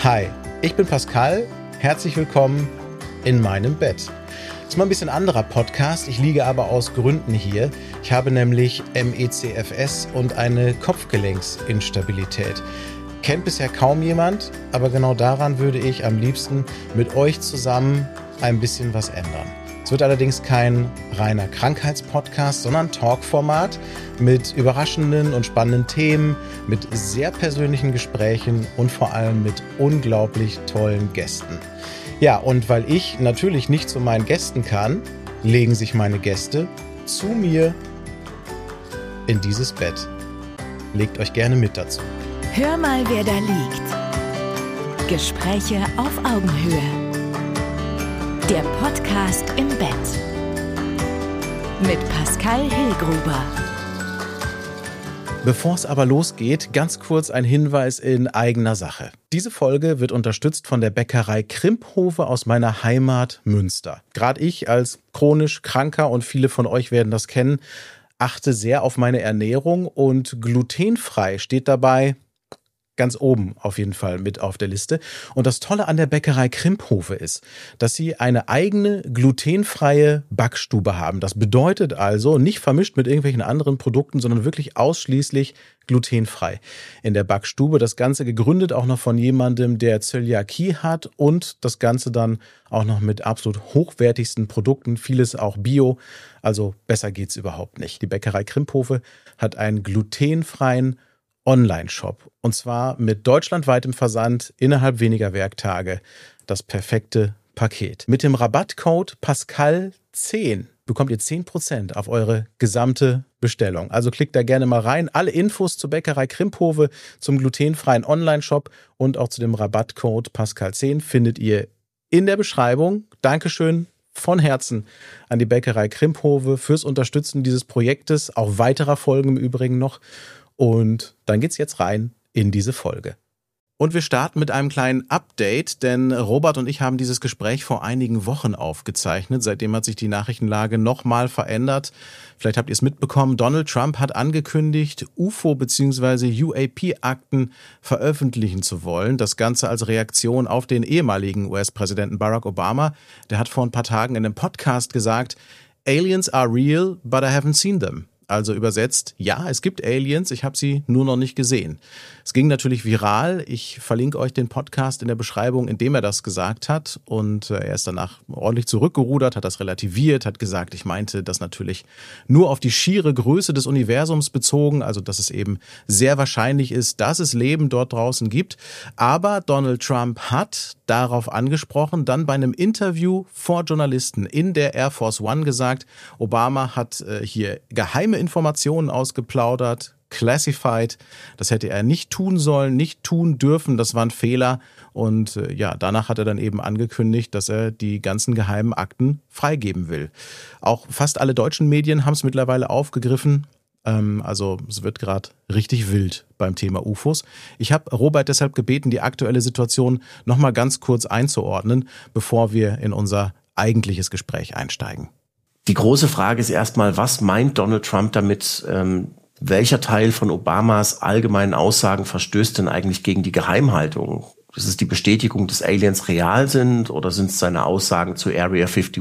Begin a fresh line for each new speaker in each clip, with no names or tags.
Hi, ich bin Pascal. Herzlich willkommen in meinem Bett. Das ist mal ein bisschen anderer Podcast. Ich liege aber aus Gründen hier. Ich habe nämlich MECFS und eine Kopfgelenksinstabilität. Kennt bisher kaum jemand, aber genau daran würde ich am liebsten mit euch zusammen ein bisschen was ändern. Es wird allerdings kein reiner Krankheitspodcast, sondern Talkformat mit überraschenden und spannenden Themen, mit sehr persönlichen Gesprächen und vor allem mit unglaublich tollen Gästen. Ja, und weil ich natürlich nicht zu meinen Gästen kann, legen sich meine Gäste zu mir in dieses Bett. Legt euch gerne mit dazu.
Hör mal, wer da liegt. Gespräche auf Augenhöhe. Der Podcast im Bett. Mit Pascal Hillgruber.
Bevor es aber losgeht, ganz kurz ein Hinweis in eigener Sache. Diese Folge wird unterstützt von der Bäckerei Krimphofe aus meiner Heimat Münster. Gerade ich als chronisch Kranker, und viele von euch werden das kennen, achte sehr auf meine Ernährung, und glutenfrei steht dabei ganz oben auf jeden Fall mit auf der Liste. Und das Tolle an der Bäckerei Krimphofe ist, dass sie eine eigene glutenfreie Backstube haben. Das bedeutet also nicht vermischt mit irgendwelchen anderen Produkten, sondern wirklich ausschließlich glutenfrei in der Backstube. Das Ganze gegründet auch noch von jemandem, der Zöliakie hat, und das Ganze dann auch noch mit absolut hochwertigsten Produkten, vieles auch Bio. Also besser geht's überhaupt nicht. Die Bäckerei Krimphofe hat einen glutenfreien Online-Shop, und zwar mit deutschlandweitem Versand innerhalb weniger Werktage. Das perfekte Paket. Mit dem Rabattcode Pascal10 bekommt ihr 10% auf eure gesamte Bestellung. Also klickt da gerne mal rein. Alle Infos zur Bäckerei Krimphofe, zum glutenfreien Online-Shop und auch zu dem Rabattcode Pascal10 findet ihr in der Beschreibung. Dankeschön von Herzen an die Bäckerei Krimphofe fürs Unterstützen dieses Projektes. Auch weiterer Folgen im Übrigen noch. Und dann geht's jetzt rein in diese Folge. Und wir starten mit einem kleinen Update, denn Robert und ich haben dieses Gespräch vor einigen Wochen aufgezeichnet. Seitdem hat sich die Nachrichtenlage nochmal verändert. Vielleicht habt ihr es mitbekommen, Donald Trump hat angekündigt, UFO- bzw. UAP-Akten veröffentlichen zu wollen. Das Ganze als Reaktion auf den ehemaligen US-Präsidenten Barack Obama. Der hat vor ein paar Tagen in einem Podcast gesagt, Aliens are real, but I haven't seen them. Also übersetzt, ja, es gibt Aliens, ich habe sie nur noch nicht gesehen. Es ging natürlich viral. Ich verlinke euch den Podcast in der Beschreibung, in dem er das gesagt hat. Und er ist danach ordentlich zurückgerudert, hat das relativiert, hat gesagt, ich meinte das natürlich nur auf die schiere Größe des Universums bezogen, also dass es eben sehr wahrscheinlich ist, dass es Leben dort draußen gibt. Aber Donald Trump hat darauf angesprochen, dann bei einem Interview vor Journalisten in der Air Force One gesagt, Obama hat hier geheime Informationen ausgeplaudert, classified. Das hätte er nicht tun sollen, nicht tun dürfen. Das war ein Fehler. Und danach hat er dann eben angekündigt, dass er die ganzen geheimen Akten freigeben will. Auch fast alle deutschen Medien haben es mittlerweile aufgegriffen. Also es wird gerade richtig wild beim Thema UFOs. Ich habe Robert deshalb gebeten, die aktuelle Situation nochmal ganz kurz einzuordnen, bevor wir in unser eigentliches Gespräch einsteigen.
Die große Frage ist erstmal, was meint Donald Trump damit? Welcher Teil von Obamas allgemeinen Aussagen verstößt denn eigentlich gegen die Geheimhaltung? Ist es die Bestätigung, dass Aliens real sind, oder sind es seine Aussagen zu Area 51?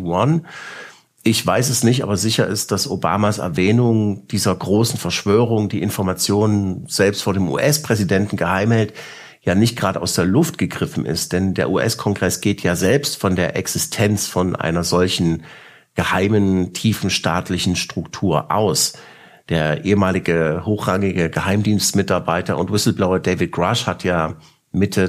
Ich weiß es nicht, aber sicher ist, dass Obamas Erwähnung dieser großen Verschwörung, die Informationen selbst vor dem US-Präsidenten geheim hält, ja nicht gerade aus der Luft gegriffen ist. Denn der US-Kongress geht ja selbst von der Existenz von einer solchen geheimen, tiefen staatlichen Struktur aus. Der ehemalige hochrangige Geheimdienstmitarbeiter und Whistleblower David Grush hat ja Mitte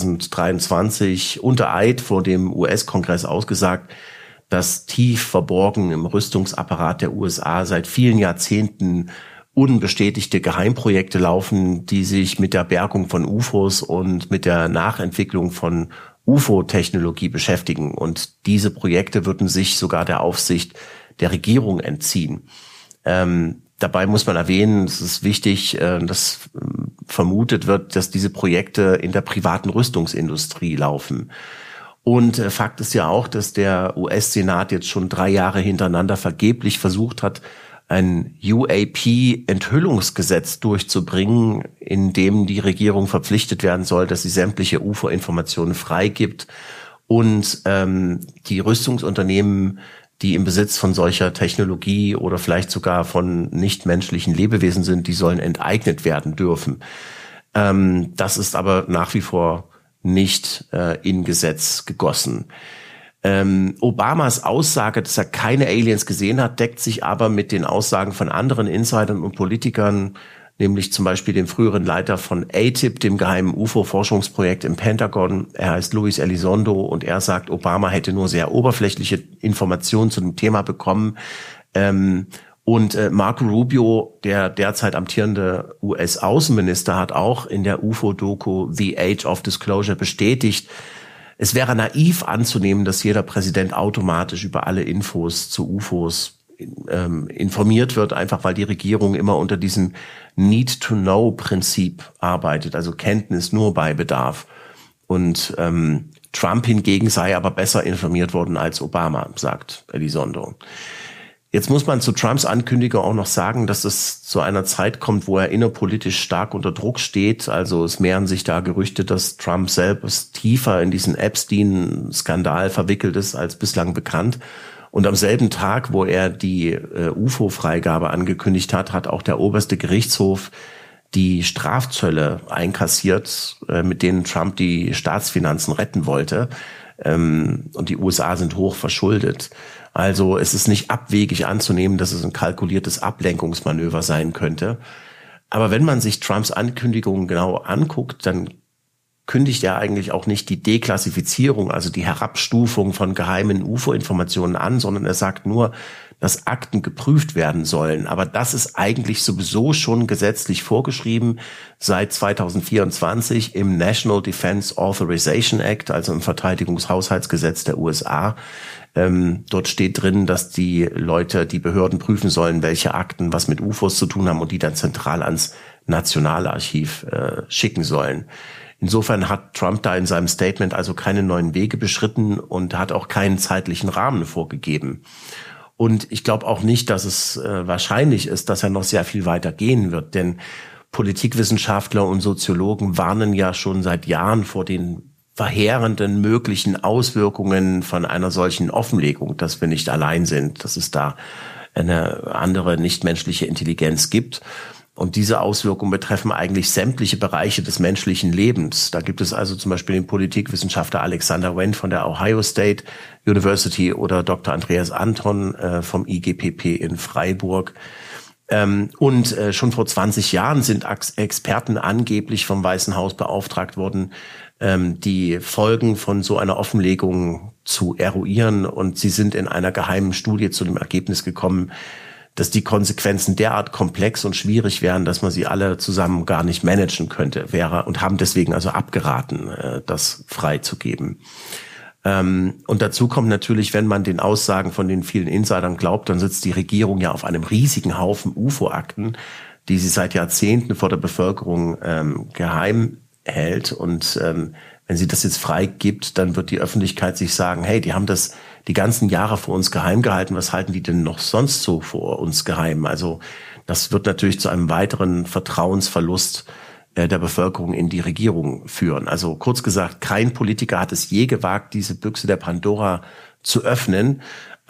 2023 unter Eid vor dem US-Kongress ausgesagt, dass tief verborgen im Rüstungsapparat der USA seit vielen Jahrzehnten unbestätigte Geheimprojekte laufen, die sich mit der Bergung von UFOs und mit der Nachentwicklung von UFO-Technologie beschäftigen. Und diese Projekte würden sich sogar der Aufsicht der Regierung entziehen. Dabei muss man erwähnen, es ist wichtig, dass vermutet wird, dass diese Projekte in der privaten Rüstungsindustrie laufen. Und Fakt ist ja auch, dass der US-Senat jetzt schon 3 Jahre hintereinander vergeblich versucht hat, ein UAP-Enthüllungsgesetz durchzubringen, in dem die Regierung verpflichtet werden soll, dass sie sämtliche UFO-Informationen freigibt und die Rüstungsunternehmen, die im Besitz von solcher Technologie oder vielleicht sogar von nichtmenschlichen Lebewesen sind, die sollen enteignet werden dürfen. Das ist aber nach wie vor nicht in Gesetz gegossen. Obamas Aussage, dass er keine Aliens gesehen hat, deckt sich aber mit den Aussagen von anderen Insidern und Politikern, nämlich zum Beispiel dem früheren Leiter von AATIP, dem geheimen UFO-Forschungsprojekt im Pentagon. Er heißt Luis Elizondo und er sagt, Obama hätte nur sehr oberflächliche Informationen zu dem Thema bekommen. Und Marco Rubio, der derzeit amtierende US-Außenminister, hat auch in der UFO-Doku The Age of Disclosure bestätigt, es wäre naiv anzunehmen, dass jeder Präsident automatisch über alle Infos zu UFOs informiert wird, einfach weil die Regierung immer unter diesem Need-to-Know-Prinzip arbeitet, also Kenntnis nur bei Bedarf. Und Trump hingegen sei aber besser informiert worden als Obama, sagt Elizondo. Jetzt muss man zu Trumps Ankündigung auch noch sagen, dass es zu einer Zeit kommt, wo er innerpolitisch stark unter Druck steht. Also es mehren sich da Gerüchte, dass Trump selbst tiefer in diesen Epstein-Skandal verwickelt ist als bislang bekannt. Und am selben Tag, wo er die UFO-Freigabe angekündigt hat, hat auch der oberste Gerichtshof die Strafzölle einkassiert, mit denen Trump die Staatsfinanzen retten wollte. Und die USA sind hoch verschuldet. Also es ist nicht abwegig anzunehmen, dass es ein kalkuliertes Ablenkungsmanöver sein könnte. Aber wenn man sich Trumps Ankündigungen genau anguckt, dann kündigt er eigentlich auch nicht die Deklassifizierung, also die Herabstufung von geheimen UFO-Informationen an, sondern er sagt nur, dass Akten geprüft werden sollen. Aber das ist eigentlich sowieso schon gesetzlich vorgeschrieben seit 2024 im National Defense Authorization Act, also im Verteidigungshaushaltsgesetz der USA. Dort steht drin, dass die Behörden prüfen sollen, welche Akten was mit UFOs zu tun haben und die dann zentral ans Nationalarchiv schicken sollen. Insofern hat Trump da in seinem Statement also keine neuen Wege beschritten und hat auch keinen zeitlichen Rahmen vorgegeben. Und ich glaube auch nicht, dass es wahrscheinlich ist, dass er noch sehr viel weiter gehen wird, denn Politikwissenschaftler und Soziologen warnen ja schon seit Jahren vor den verheerenden möglichen Auswirkungen von einer solchen Offenlegung, dass wir nicht allein sind, dass es da eine andere nichtmenschliche Intelligenz gibt. Und diese Auswirkungen betreffen eigentlich sämtliche Bereiche des menschlichen Lebens. Da gibt es also zum Beispiel den Politikwissenschaftler Alexander Wendt von der Ohio State University oder Dr. Andreas Anton vom IGPP in Freiburg. Und schon vor 20 Jahren sind Experten angeblich vom Weißen Haus beauftragt worden, die Folgen von so einer Offenlegung zu eruieren. Und sie sind in einer geheimen Studie zu dem Ergebnis gekommen, dass die Konsequenzen derart komplex und schwierig wären, dass man sie alle zusammen gar nicht managen könnte, und haben deswegen also abgeraten, das freizugeben. Und dazu kommt natürlich, wenn man den Aussagen von den vielen Insidern glaubt, dann sitzt die Regierung ja auf einem riesigen Haufen UFO-Akten, die sie seit Jahrzehnten vor der Bevölkerung geheim hält. Und wenn sie das jetzt freigibt, dann wird die Öffentlichkeit sich sagen, hey, die haben das die ganzen Jahre vor uns geheim gehalten, was halten die denn noch sonst so vor uns geheim? Also das wird natürlich zu einem weiteren Vertrauensverlust der Bevölkerung in die Regierung führen. Also kurz gesagt, kein Politiker hat es je gewagt, diese Büchse der Pandora zu öffnen.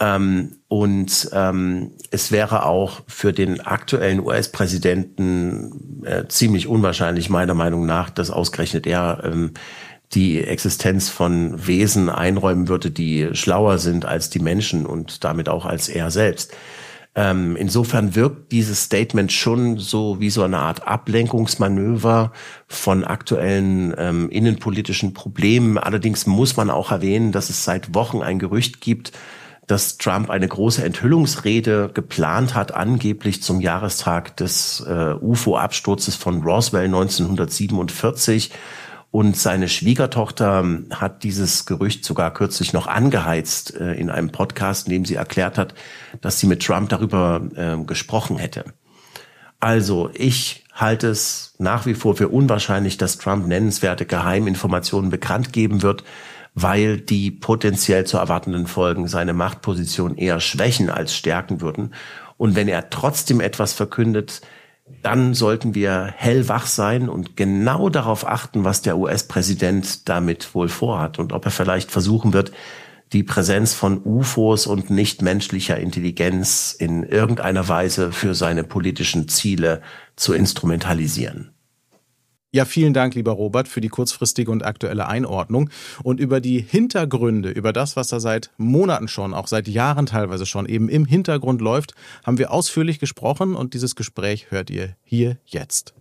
Es wäre auch für den aktuellen US-Präsidenten ziemlich unwahrscheinlich, meiner Meinung nach, dass ausgerechnet er die Existenz von Wesen einräumen würde, die schlauer sind als die Menschen und damit auch als er selbst. Insofern wirkt dieses Statement schon so wie so eine Art Ablenkungsmanöver von aktuellen innenpolitischen Problemen. Allerdings muss man auch erwähnen, dass es seit Wochen ein Gerücht gibt, dass Trump eine große Enthüllungsrede geplant hat, angeblich zum Jahrestag des UFO-Absturzes von Roswell 1947. Und seine Schwiegertochter hat dieses Gerücht sogar kürzlich noch angeheizt in einem Podcast, in dem sie erklärt hat, dass sie mit Trump darüber gesprochen hätte. Also ich halte es nach wie vor für unwahrscheinlich, dass Trump nennenswerte Geheiminformationen bekannt geben wird, weil die potenziell zu erwartenden Folgen seine Machtposition eher schwächen als stärken würden. Und wenn er trotzdem etwas verkündet, dann sollten wir hellwach sein und genau darauf achten, was der US-Präsident damit wohl vorhat und ob er vielleicht versuchen wird, die Präsenz von UFOs und nichtmenschlicher Intelligenz in irgendeiner Weise für seine politischen Ziele zu instrumentalisieren.
Ja, vielen Dank, lieber Robert, für die kurzfristige und aktuelle Einordnung. Und über die Hintergründe, über das, was da seit Monaten schon, auch seit Jahren teilweise schon eben im Hintergrund läuft, haben wir ausführlich gesprochen und dieses Gespräch hört ihr hier jetzt.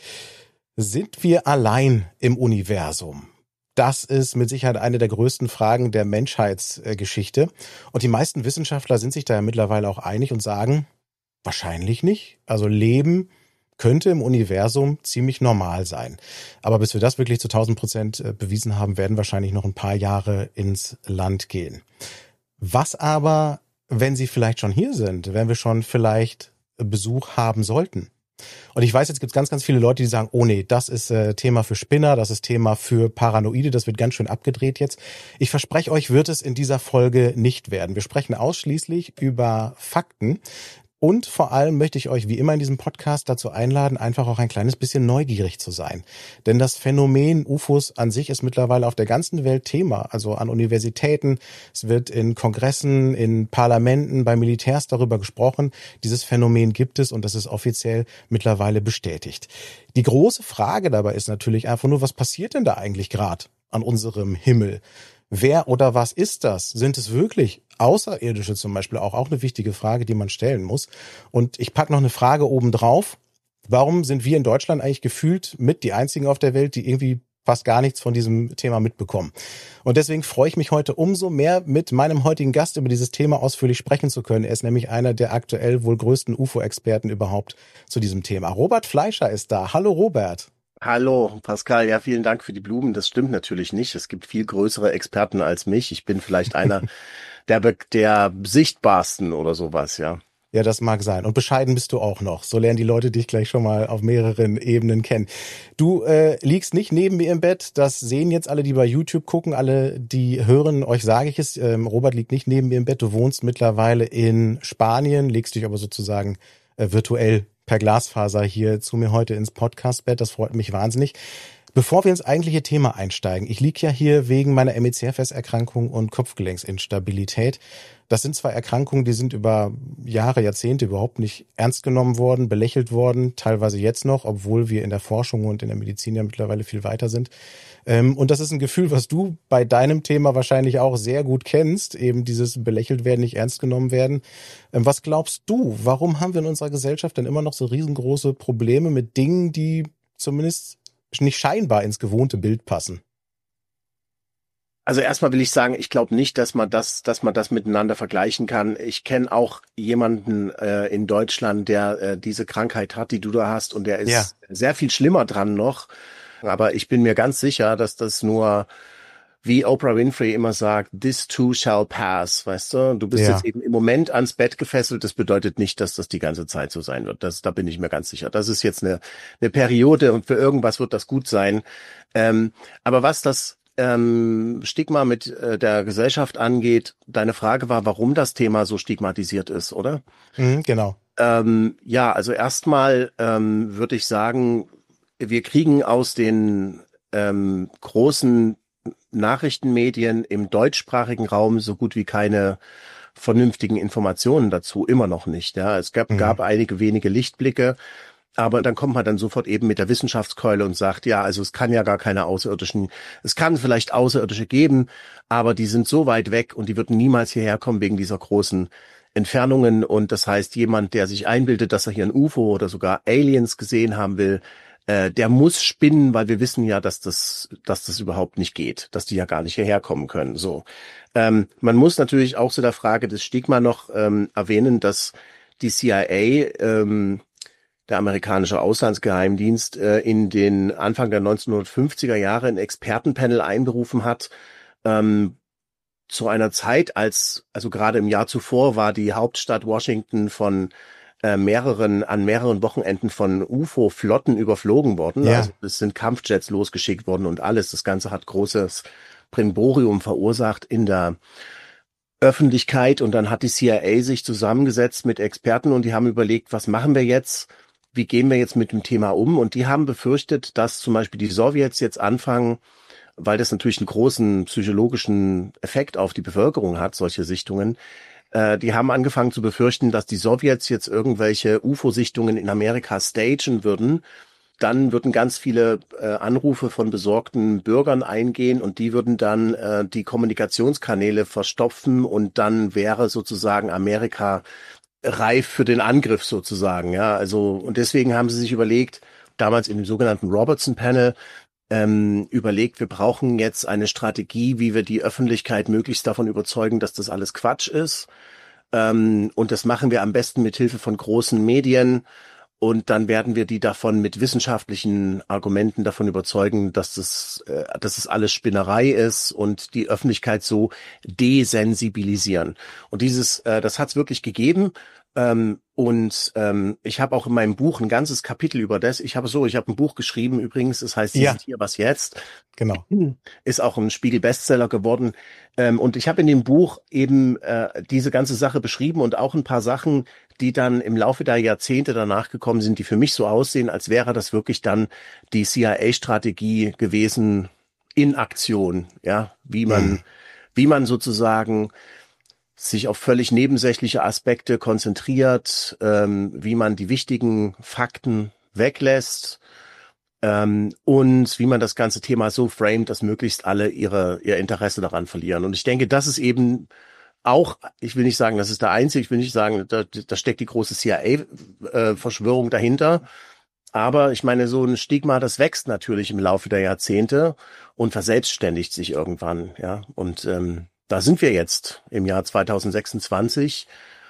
Sind wir allein im Universum? Das ist mit Sicherheit eine der größten Fragen der Menschheitsgeschichte. Und die meisten Wissenschaftler sind sich da ja mittlerweile auch einig und sagen, wahrscheinlich nicht. Also Leben könnte im Universum ziemlich normal sein. Aber bis wir das wirklich zu 1000% bewiesen haben, werden wahrscheinlich noch ein paar Jahre ins Land gehen. Was aber, wenn Sie vielleicht schon hier sind, wenn wir schon vielleicht Besuch haben sollten? Und ich weiß, jetzt gibt es ganz, ganz viele Leute, die sagen, oh nee, das ist Thema für Spinner, das ist Thema für Paranoide, das wird ganz schön abgedreht jetzt. Ich verspreche euch, wird es in dieser Folge nicht werden. Wir sprechen ausschließlich über Fakten. Und vor allem möchte ich euch wie immer in diesem Podcast dazu einladen, einfach auch ein kleines bisschen neugierig zu sein. Denn das Phänomen UFOs an sich ist mittlerweile auf der ganzen Welt Thema. Also an Universitäten, es wird in Kongressen, in Parlamenten, bei Militärs darüber gesprochen. Dieses Phänomen gibt es und das ist offiziell mittlerweile bestätigt. Die große Frage dabei ist natürlich einfach nur, was passiert denn da eigentlich gerade an unserem Himmel? Wer oder was ist das? Sind es wirklich Außerirdische zum Beispiel? Auch eine wichtige Frage, die man stellen muss. Und ich packe noch eine Frage oben drauf. Warum sind wir in Deutschland eigentlich gefühlt mit die einzigen auf der Welt, die irgendwie fast gar nichts von diesem Thema mitbekommen? Und deswegen freue ich mich heute umso mehr, mit meinem heutigen Gast über dieses Thema ausführlich sprechen zu können. Er ist nämlich einer der aktuell wohl größten UFO-Experten überhaupt zu diesem Thema. Robert Fleischer ist da. Hallo Robert.
Hallo Pascal, ja, vielen Dank für die Blumen. Das stimmt natürlich nicht. Es gibt viel größere Experten als mich. Ich bin vielleicht einer der sichtbarsten oder sowas, ja.
Ja, das mag sein. Und bescheiden bist du auch noch. So lernen die Leute dich gleich schon mal auf mehreren Ebenen kennen. Du liegst nicht neben mir im Bett. Das sehen jetzt alle, die bei YouTube gucken. Alle, die hören, euch sage ich es. Robert liegt nicht neben mir im Bett. Du wohnst mittlerweile in Spanien, legst dich aber sozusagen virtuell per Glasfaser hier zu mir heute ins Podcastbett. Das freut mich wahnsinnig. Bevor wir ins eigentliche Thema einsteigen, ich liege ja hier wegen meiner MECFS-Erkrankung und Kopfgelenksinstabilität. Das sind zwei Erkrankungen, die sind über Jahre, Jahrzehnte überhaupt nicht ernst genommen worden, belächelt worden, teilweise jetzt noch, obwohl wir in der Forschung und in der Medizin ja mittlerweile viel weiter sind. Und das ist ein Gefühl, was du bei deinem Thema wahrscheinlich auch sehr gut kennst, eben dieses belächelt werden, nicht ernst genommen werden. Was glaubst du, warum haben wir in unserer Gesellschaft denn immer noch so riesengroße Probleme mit Dingen, die zumindest nicht scheinbar ins gewohnte Bild passen?
Also erstmal will ich sagen, ich glaube nicht, dass man das miteinander vergleichen kann. Ich kenne auch jemanden in Deutschland, der diese Krankheit hat, die du da hast, und der ist sehr viel schlimmer dran noch. Aber ich bin mir ganz sicher, dass das nur, wie Oprah Winfrey immer sagt, this too shall pass, weißt du? Du bist jetzt eben im Moment ans Bett gefesselt. Das bedeutet nicht, dass das die ganze Zeit so sein wird. Da bin ich mir ganz sicher. Das ist jetzt eine Periode und für irgendwas wird das gut sein. Aber was das Stigma mit der Gesellschaft angeht, deine Frage war, warum das Thema so stigmatisiert ist, oder?
Genau.
Ja, also erstmal würde ich sagen, wir kriegen aus den großen Nachrichtenmedien im deutschsprachigen Raum so gut wie keine vernünftigen Informationen dazu, immer noch nicht. Ja, es gab einige wenige Lichtblicke, aber dann kommt man dann sofort eben mit der Wissenschaftskeule und sagt, ja, also es kann ja gar keine Außerirdischen, es kann vielleicht Außerirdische geben, aber die sind so weit weg und die würden niemals hierher kommen wegen dieser großen Entfernungen. Und das heißt, jemand, der sich einbildet, dass er hier ein UFO oder sogar Aliens gesehen haben will, der muss spinnen, weil wir wissen ja, dass das überhaupt nicht geht, dass die ja gar nicht hierher kommen können. So, man muss natürlich auch zu der Frage des Stigma noch erwähnen, dass die CIA, der amerikanische Auslandsgeheimdienst, in den Anfang der 1950er Jahre ein Expertenpanel einberufen hat, zu einer Zeit, also gerade im Jahr zuvor war die Hauptstadt Washington an mehreren Wochenenden von UFO-Flotten überflogen worden. Ja. Also es sind Kampfjets losgeschickt worden und alles. Das Ganze hat großes Brimborium verursacht in der Öffentlichkeit und dann hat die CIA sich zusammengesetzt mit Experten und die haben überlegt, was machen wir jetzt? Wie gehen wir jetzt mit dem Thema um? Und die haben befürchtet, dass zum Beispiel die Sowjets jetzt anfangen, weil das natürlich einen großen psychologischen Effekt auf die Bevölkerung hat, solche Sichtungen. Die haben angefangen zu befürchten, dass die Sowjets jetzt irgendwelche UFO-Sichtungen in Amerika stagen würden. Dann würden ganz viele Anrufe von besorgten Bürgern eingehen und die würden dann die Kommunikationskanäle verstopfen und dann wäre sozusagen Amerika reif für den Angriff sozusagen. Ja, also und deswegen haben sie sich überlegt, damals in dem sogenannten Robertson Panel, überlegt, wir brauchen jetzt eine Strategie, wie wir die Öffentlichkeit möglichst davon überzeugen, dass das alles Quatsch ist. Und das machen wir am besten mit Hilfe von großen Medien. Und dann werden wir die davon mit wissenschaftlichen Argumenten davon überzeugen, dass das alles Spinnerei ist und die Öffentlichkeit so desensibilisieren. Und das hat es wirklich gegeben. Ich habe auch in meinem Buch ein ganzes Kapitel über das. Ich habe ein Buch geschrieben übrigens, das heißt
Ja.
Hier, was jetzt?
Genau.
Ist auch ein Spiegel-Bestseller geworden. Und ich habe in dem Buch eben diese ganze Sache beschrieben und auch ein paar Sachen, die dann im Laufe der Jahrzehnte danach gekommen sind, die für mich so aussehen, als wäre das wirklich dann die CIA-Strategie gewesen in Aktion, ja, wie man sozusagen sich auf völlig nebensächliche Aspekte konzentriert, wie man die wichtigen Fakten weglässt und wie man das ganze Thema so framet, dass möglichst alle ihr Interesse daran verlieren. Und ich denke, das ist eben auch, ich will nicht sagen, das ist der einzige, ich will nicht sagen, da steckt die große CIA-Verschwörung dahinter. Aber ich meine, so ein Stigma, das wächst natürlich im Laufe der Jahrzehnte und verselbstständigt sich irgendwann, ja. Und da sind wir jetzt im Jahr 2026.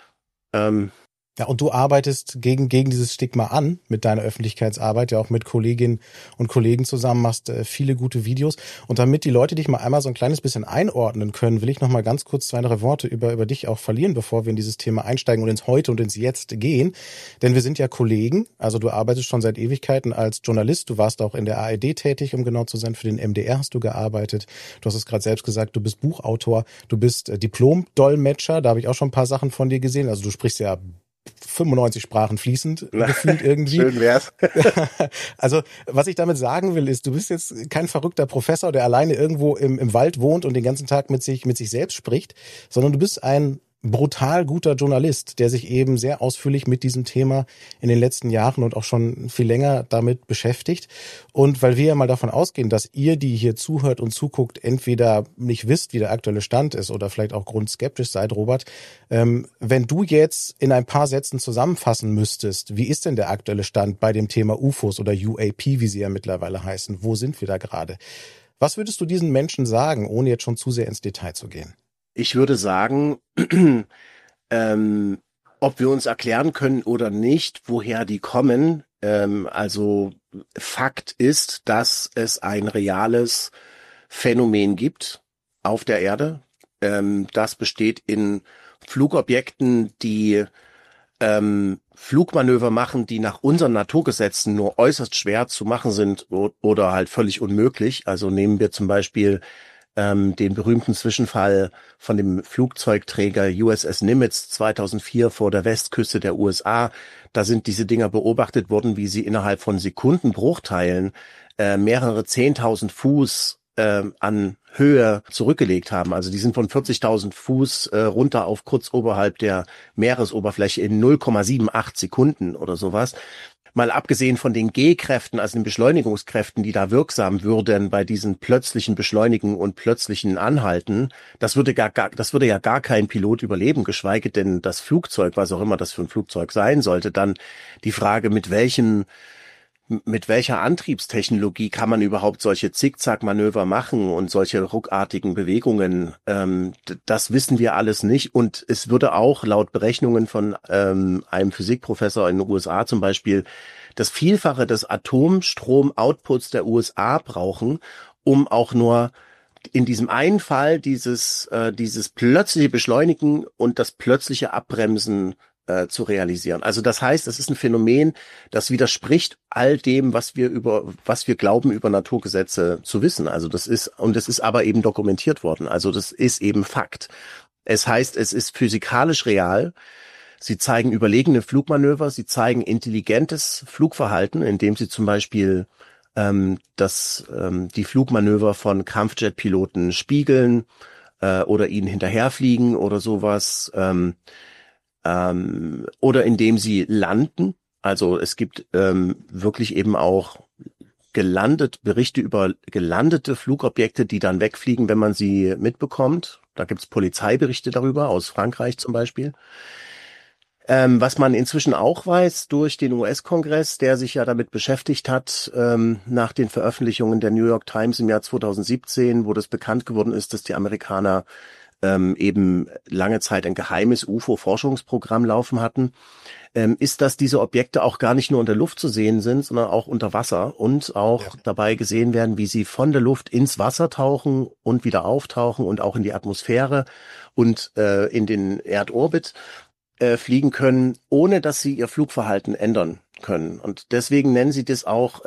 Ja, und du arbeitest gegen dieses Stigma an mit deiner Öffentlichkeitsarbeit, ja auch mit Kolleginnen und Kollegen zusammen, machst viele gute Videos. Und damit die Leute dich mal einmal so ein kleines bisschen einordnen können, will ich noch mal ganz kurz 2, 3 Worte über dich auch verlieren, bevor wir in dieses Thema einsteigen und ins Heute und ins Jetzt gehen. Denn wir sind ja Kollegen, also du arbeitest schon seit Ewigkeiten als Journalist, du warst auch in der ARD tätig, um genau zu sein, für den MDR hast du gearbeitet. Du hast es gerade selbst gesagt, du bist Buchautor, du bist Diplom-Dolmetscher, da habe ich auch schon ein paar Sachen von dir gesehen. Also du sprichst ja 95 Sprachen fließend gefühlt irgendwie.
Schön wär's.
Also, was ich damit sagen will, ist, du bist jetzt kein verrückter Professor, der alleine irgendwo im Wald wohnt und den ganzen Tag mit sich selbst spricht, sondern du bist ein brutal guter Journalist, der sich eben sehr ausführlich mit diesem Thema in den letzten Jahren und auch schon viel länger damit beschäftigt. Und weil wir ja mal davon ausgehen, dass ihr, die hier zuhört und zuguckt, entweder nicht wisst, wie der aktuelle Stand ist oder vielleicht auch grundskeptisch seid, Robert, wenn du jetzt in ein paar Sätzen zusammenfassen müsstest, wie ist denn der aktuelle Stand bei dem Thema UFOs oder UAP, wie sie ja mittlerweile heißen? Wo sind wir da gerade? Was würdest du diesen Menschen sagen, ohne jetzt schon zu sehr ins Detail zu gehen?
Ich würde sagen, ob wir uns erklären können oder nicht, woher die kommen. Also Fakt ist, dass es ein reales Phänomen gibt auf der Erde. Das besteht in Flugobjekten, die Flugmanöver machen, die nach unseren Naturgesetzen nur äußerst schwer zu machen sind oder halt völlig unmöglich. Also nehmen wir zum Beispiel den berühmten Zwischenfall von dem Flugzeugträger USS Nimitz 2004 vor der Westküste der USA. Da sind diese Dinger beobachtet worden, wie sie innerhalb von Sekundenbruchteilen mehrere 10.000 Fuß an Höhe zurückgelegt haben. Also die sind von 40.000 Fuß runter auf kurz oberhalb der Meeresoberfläche in 0,78 Sekunden oder sowas. Mal abgesehen von den G-Kräften, also den Beschleunigungskräften, die da wirksam würden bei diesen plötzlichen Beschleunigen und plötzlichen Anhalten, das würde ja gar kein Pilot überleben, geschweige denn das Flugzeug, was auch immer das für ein Flugzeug sein sollte. Dann die Frage, mit welcher Antriebstechnologie kann man überhaupt solche Zickzack-Manöver machen und solche ruckartigen Bewegungen? Das wissen wir alles nicht. Und es würde auch laut Berechnungen von einem Physikprofessor in den USA zum Beispiel das Vielfache des Atomstrom-Outputs der USA brauchen, um auch nur in diesem einen Fall dieses plötzliche Beschleunigen und das plötzliche Abbremsen zu realisieren. Also das heißt, es ist ein Phänomen, das widerspricht all dem, was wir glauben, über Naturgesetze zu wissen. Also das ist aber eben dokumentiert worden. Also das ist eben Fakt. Es heißt, es ist physikalisch real. Sie zeigen überlegene Flugmanöver, sie zeigen intelligentes Flugverhalten, indem sie zum Beispiel die Flugmanöver von Kampfjetpiloten spiegeln oder ihnen hinterherfliegen oder sowas. Oder indem sie landen. Also es gibt wirklich eben auch Berichte über gelandete Flugobjekte, die dann wegfliegen, wenn man sie mitbekommt. Da gibt's Polizeiberichte darüber, aus Frankreich zum Beispiel. Was man inzwischen auch weiß durch den US-Kongress, der sich ja damit beschäftigt hat, nach den Veröffentlichungen der New York Times im Jahr 2017, wo das bekannt geworden ist, dass die Amerikaner eben lange Zeit ein geheimes UFO-Forschungsprogramm laufen hatten, ist, dass diese Objekte auch gar nicht nur in der Luft zu sehen sind, sondern auch unter Wasser und auch dabei gesehen werden, wie sie von der Luft ins Wasser tauchen und wieder auftauchen und auch in die Atmosphäre und in den Erdorbit fliegen können, ohne dass sie ihr Flugverhalten ändern können. Und deswegen nennen sie das auch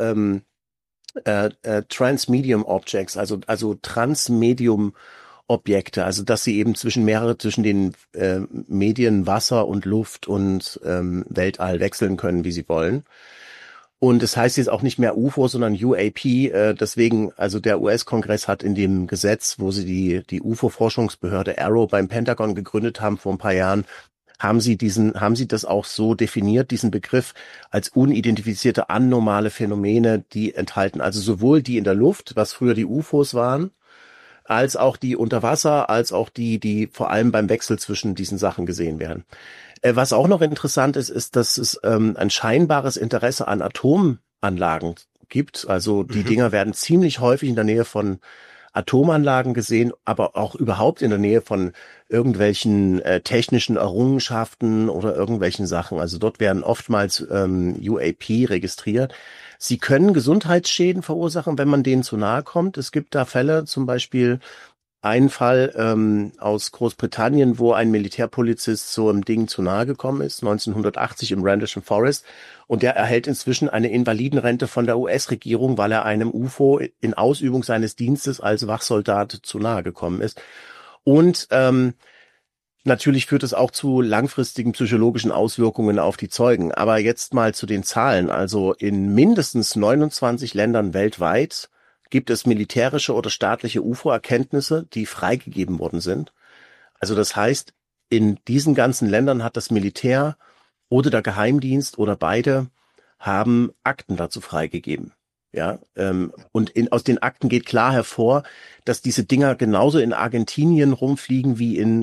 Transmedium Objects, also Transmedium Objekte, also dass sie eben zwischen den Medien Wasser und Luft und Weltall wechseln können, wie sie wollen. Und es heißt jetzt auch nicht mehr UFO, sondern UAP. Deswegen, also der US-Kongress hat in dem Gesetz, wo sie die UFO-Forschungsbehörde Arrow beim Pentagon gegründet haben vor ein paar Jahren, haben sie das auch so definiert, diesen Begriff, als unidentifizierte anormale Phänomene, die enthalten also sowohl die in der Luft, was früher die UFOs waren, als auch die unter Wasser, als auch die vor allem beim Wechsel zwischen diesen Sachen gesehen werden. Was auch noch interessant ist, dass es ein scheinbares Interesse an Atomanlagen gibt. Also die Dinger werden ziemlich häufig in der Nähe von Atomanlagen gesehen, aber auch überhaupt in der Nähe von irgendwelchen technischen Errungenschaften oder irgendwelchen Sachen. Also dort werden oftmals UAP registriert. Sie können Gesundheitsschäden verursachen, wenn man denen zu nahe kommt. Es gibt da Fälle, zum Beispiel einen Fall aus Großbritannien, wo ein Militärpolizist so einem Ding zu nahe gekommen ist, 1980 im Rendlesham Forest. Und der erhält inzwischen eine Invalidenrente von der US-Regierung, weil er einem UFO in Ausübung seines Dienstes als Wachsoldat zu nahe gekommen ist. Und natürlich führt es auch zu langfristigen psychologischen Auswirkungen auf die Zeugen. Aber jetzt mal zu den Zahlen. Also in mindestens 29 Ländern weltweit gibt es militärische oder staatliche UFO-Erkenntnisse, die freigegeben worden sind. Also das heißt, in diesen ganzen Ländern hat das Militär oder der Geheimdienst oder beide haben Akten dazu freigegeben. Ja, und aus den Akten geht klar hervor, dass diese Dinger genauso in Argentinien rumfliegen wie in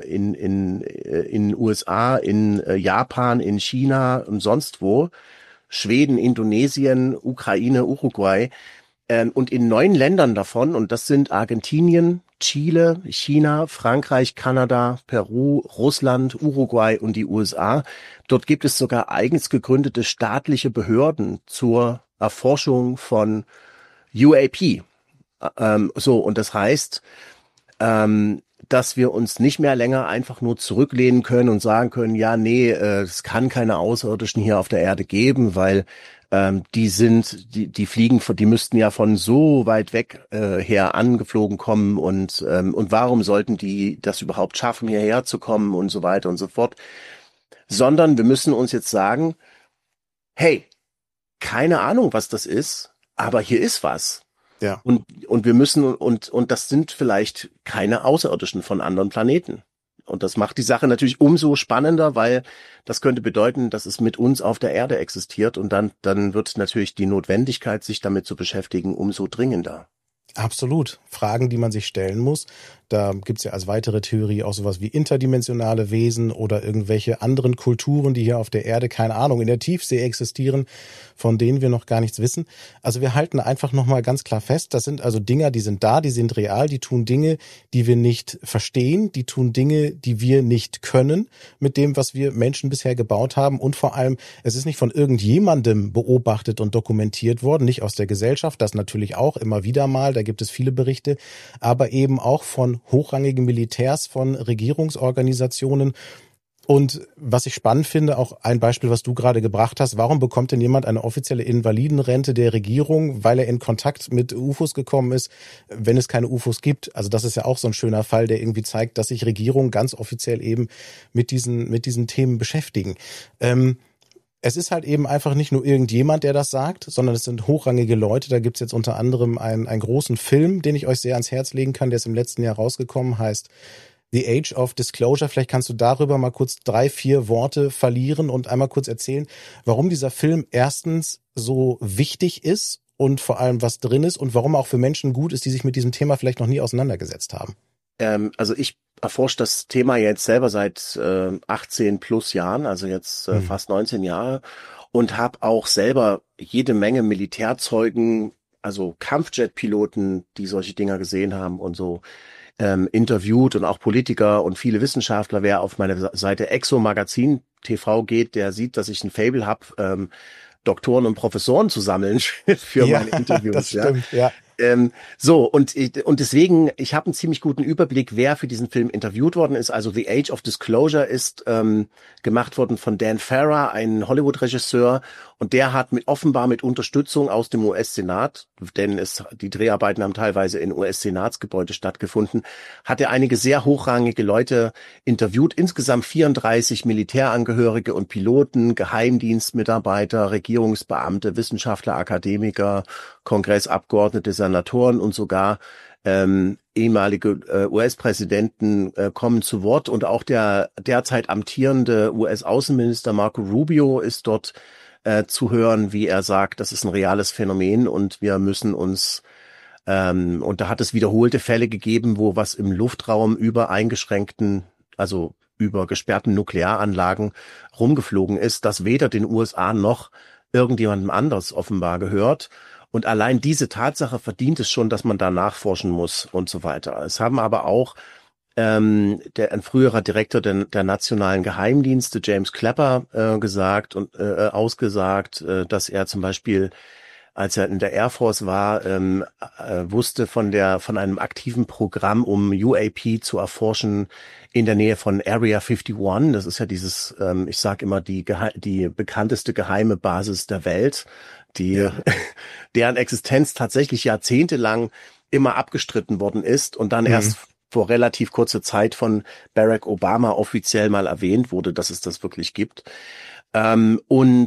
USA, in Japan, in China und sonst wo, Schweden, Indonesien, Ukraine, Uruguay, und in 9 Ländern davon, und das sind Argentinien, Chile, China, Frankreich, Kanada, Peru, Russland, Uruguay und die USA. Dort gibt es sogar eigens gegründete staatliche Behörden zur Erforschung von UAP. Und das heißt, dass wir uns nicht mehr länger einfach nur zurücklehnen können und sagen können, ja, nee, es kann keine Außerirdischen hier auf der Erde geben, weil die fliegen, die müssten ja von so weit weg her angeflogen kommen und warum sollten die das überhaupt schaffen, hierher zu kommen und so weiter und so fort. Sondern wir müssen uns jetzt sagen, hey, keine Ahnung, was das ist, aber hier ist was.
Ja.
Und wir müssen, und das sind vielleicht keine Außerirdischen von anderen Planeten. Und das macht die Sache natürlich umso spannender, weil das könnte bedeuten, dass es mit uns auf der Erde existiert und dann wird natürlich die Notwendigkeit, sich damit zu beschäftigen, umso dringender.
Absolut. Fragen, die man sich stellen muss. Da gibt's ja als weitere Theorie auch sowas wie interdimensionale Wesen oder irgendwelche anderen Kulturen, die hier auf der Erde, keine Ahnung, in der Tiefsee existieren, von denen wir noch gar nichts wissen. Also wir halten einfach nochmal ganz klar fest, das sind also Dinger, die sind da, die sind real, die tun Dinge, die wir nicht verstehen, die tun Dinge, die wir nicht können mit dem, was wir Menschen bisher gebaut haben. Und vor allem, es ist nicht von irgendjemandem beobachtet und dokumentiert worden, nicht aus der Gesellschaft, das natürlich auch immer wieder mal, da gibt es viele Berichte, aber eben auch von hochrangigen Militärs, von Regierungsorganisationen. Und was ich spannend finde, auch ein Beispiel, was du gerade gebracht hast, warum bekommt denn jemand eine offizielle Invalidenrente der Regierung, weil er in Kontakt mit UFOs gekommen ist, wenn es keine UFOs gibt? Also das ist ja auch so ein schöner Fall, der irgendwie zeigt, dass sich Regierungen ganz offiziell eben mit diesen Themen beschäftigen. Es ist halt eben einfach nicht nur irgendjemand, der das sagt, sondern es sind hochrangige Leute. Da gibt's jetzt unter anderem einen großen Film, den ich euch sehr ans Herz legen kann, der ist im letzten Jahr rausgekommen, heißt The Age of Disclosure. Vielleicht kannst du darüber mal kurz 3-4 Worte verlieren und einmal kurz erzählen, warum dieser Film erstens so wichtig ist und vor allem was drin ist und warum er auch für Menschen gut ist, die sich mit diesem Thema vielleicht noch nie auseinandergesetzt haben.
Also ich erforsche das Thema jetzt selber seit 18 plus Jahren, also jetzt fast 19 Jahre und habe auch selber jede Menge Militärzeugen, also Kampfjet-Piloten, die solche Dinger gesehen haben und so interviewt und auch Politiker und viele Wissenschaftler. Wer auf meine Seite Exo Magazin TV geht, der sieht, dass ich ein Faible habe, Doktoren und Professoren zu sammeln für meine Interviews.
Das stimmt, ja.
Und deswegen, ich habe einen ziemlich guten Überblick, wer für diesen Film interviewt worden ist. Also The Age of Disclosure ist gemacht worden von Dan Farah, ein Hollywood-Regisseur, und der hat offenbar mit Unterstützung aus dem US-Senat, denn die Dreharbeiten haben teilweise in US-Senatsgebäude stattgefunden, hat er einige sehr hochrangige Leute interviewt, insgesamt 34 Militärangehörige und Piloten, Geheimdienstmitarbeiter, Regierungsbeamte, Wissenschaftler, Akademiker, Kongressabgeordnete, Senatoren und sogar ehemalige US-Präsidenten kommen zu Wort, und auch der derzeit amtierende US-Außenminister Marco Rubio ist dort zu hören, wie er sagt, das ist ein reales Phänomen und wir müssen uns und da hat es wiederholte Fälle gegeben, wo was im Luftraum über eingeschränkten, also über gesperrten Nuklearanlagen rumgeflogen ist, das weder den USA noch irgendjemandem anders offenbar gehört. Und allein diese Tatsache verdient es schon, dass man da nachforschen muss und so weiter. Es haben aber auch ein früherer Direktor der nationalen Geheimdienste, James Clapper, ausgesagt, dass er zum Beispiel, als er in der Air Force war, wusste von einem aktiven Programm, um UAP zu erforschen in der Nähe von Area 51. Das ist ja dieses, ich sage immer, die bekannteste geheime Basis der Welt, deren Existenz tatsächlich jahrzehntelang immer abgestritten worden ist und dann erst vor relativ kurzer Zeit von Barack Obama offiziell mal erwähnt wurde, dass es das wirklich gibt. Und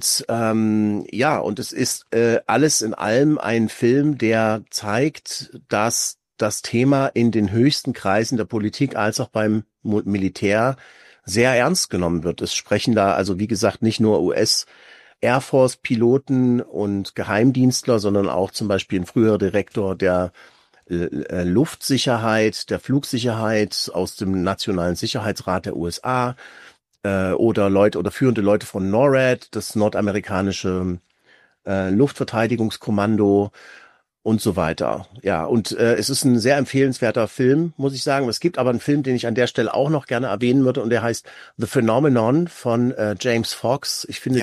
es ist alles in allem ein Film, der zeigt, dass das Thema in den höchsten Kreisen der Politik als auch beim Militär sehr ernst genommen wird. Es sprechen da also, wie gesagt, nicht nur US Air Force Piloten und Geheimdienstler, sondern auch zum Beispiel ein früherer Direktor der Luftsicherheit, der Flugsicherheit aus dem Nationalen Sicherheitsrat der USA, oder führende Leute von NORAD, das nordamerikanische Luftverteidigungskommando und so weiter. Ja, und es ist ein sehr empfehlenswerter Film, muss ich sagen. Es gibt aber einen Film, den ich an der Stelle auch noch gerne erwähnen würde, und der heißt The Phenomenon von James Fox. Ich finde,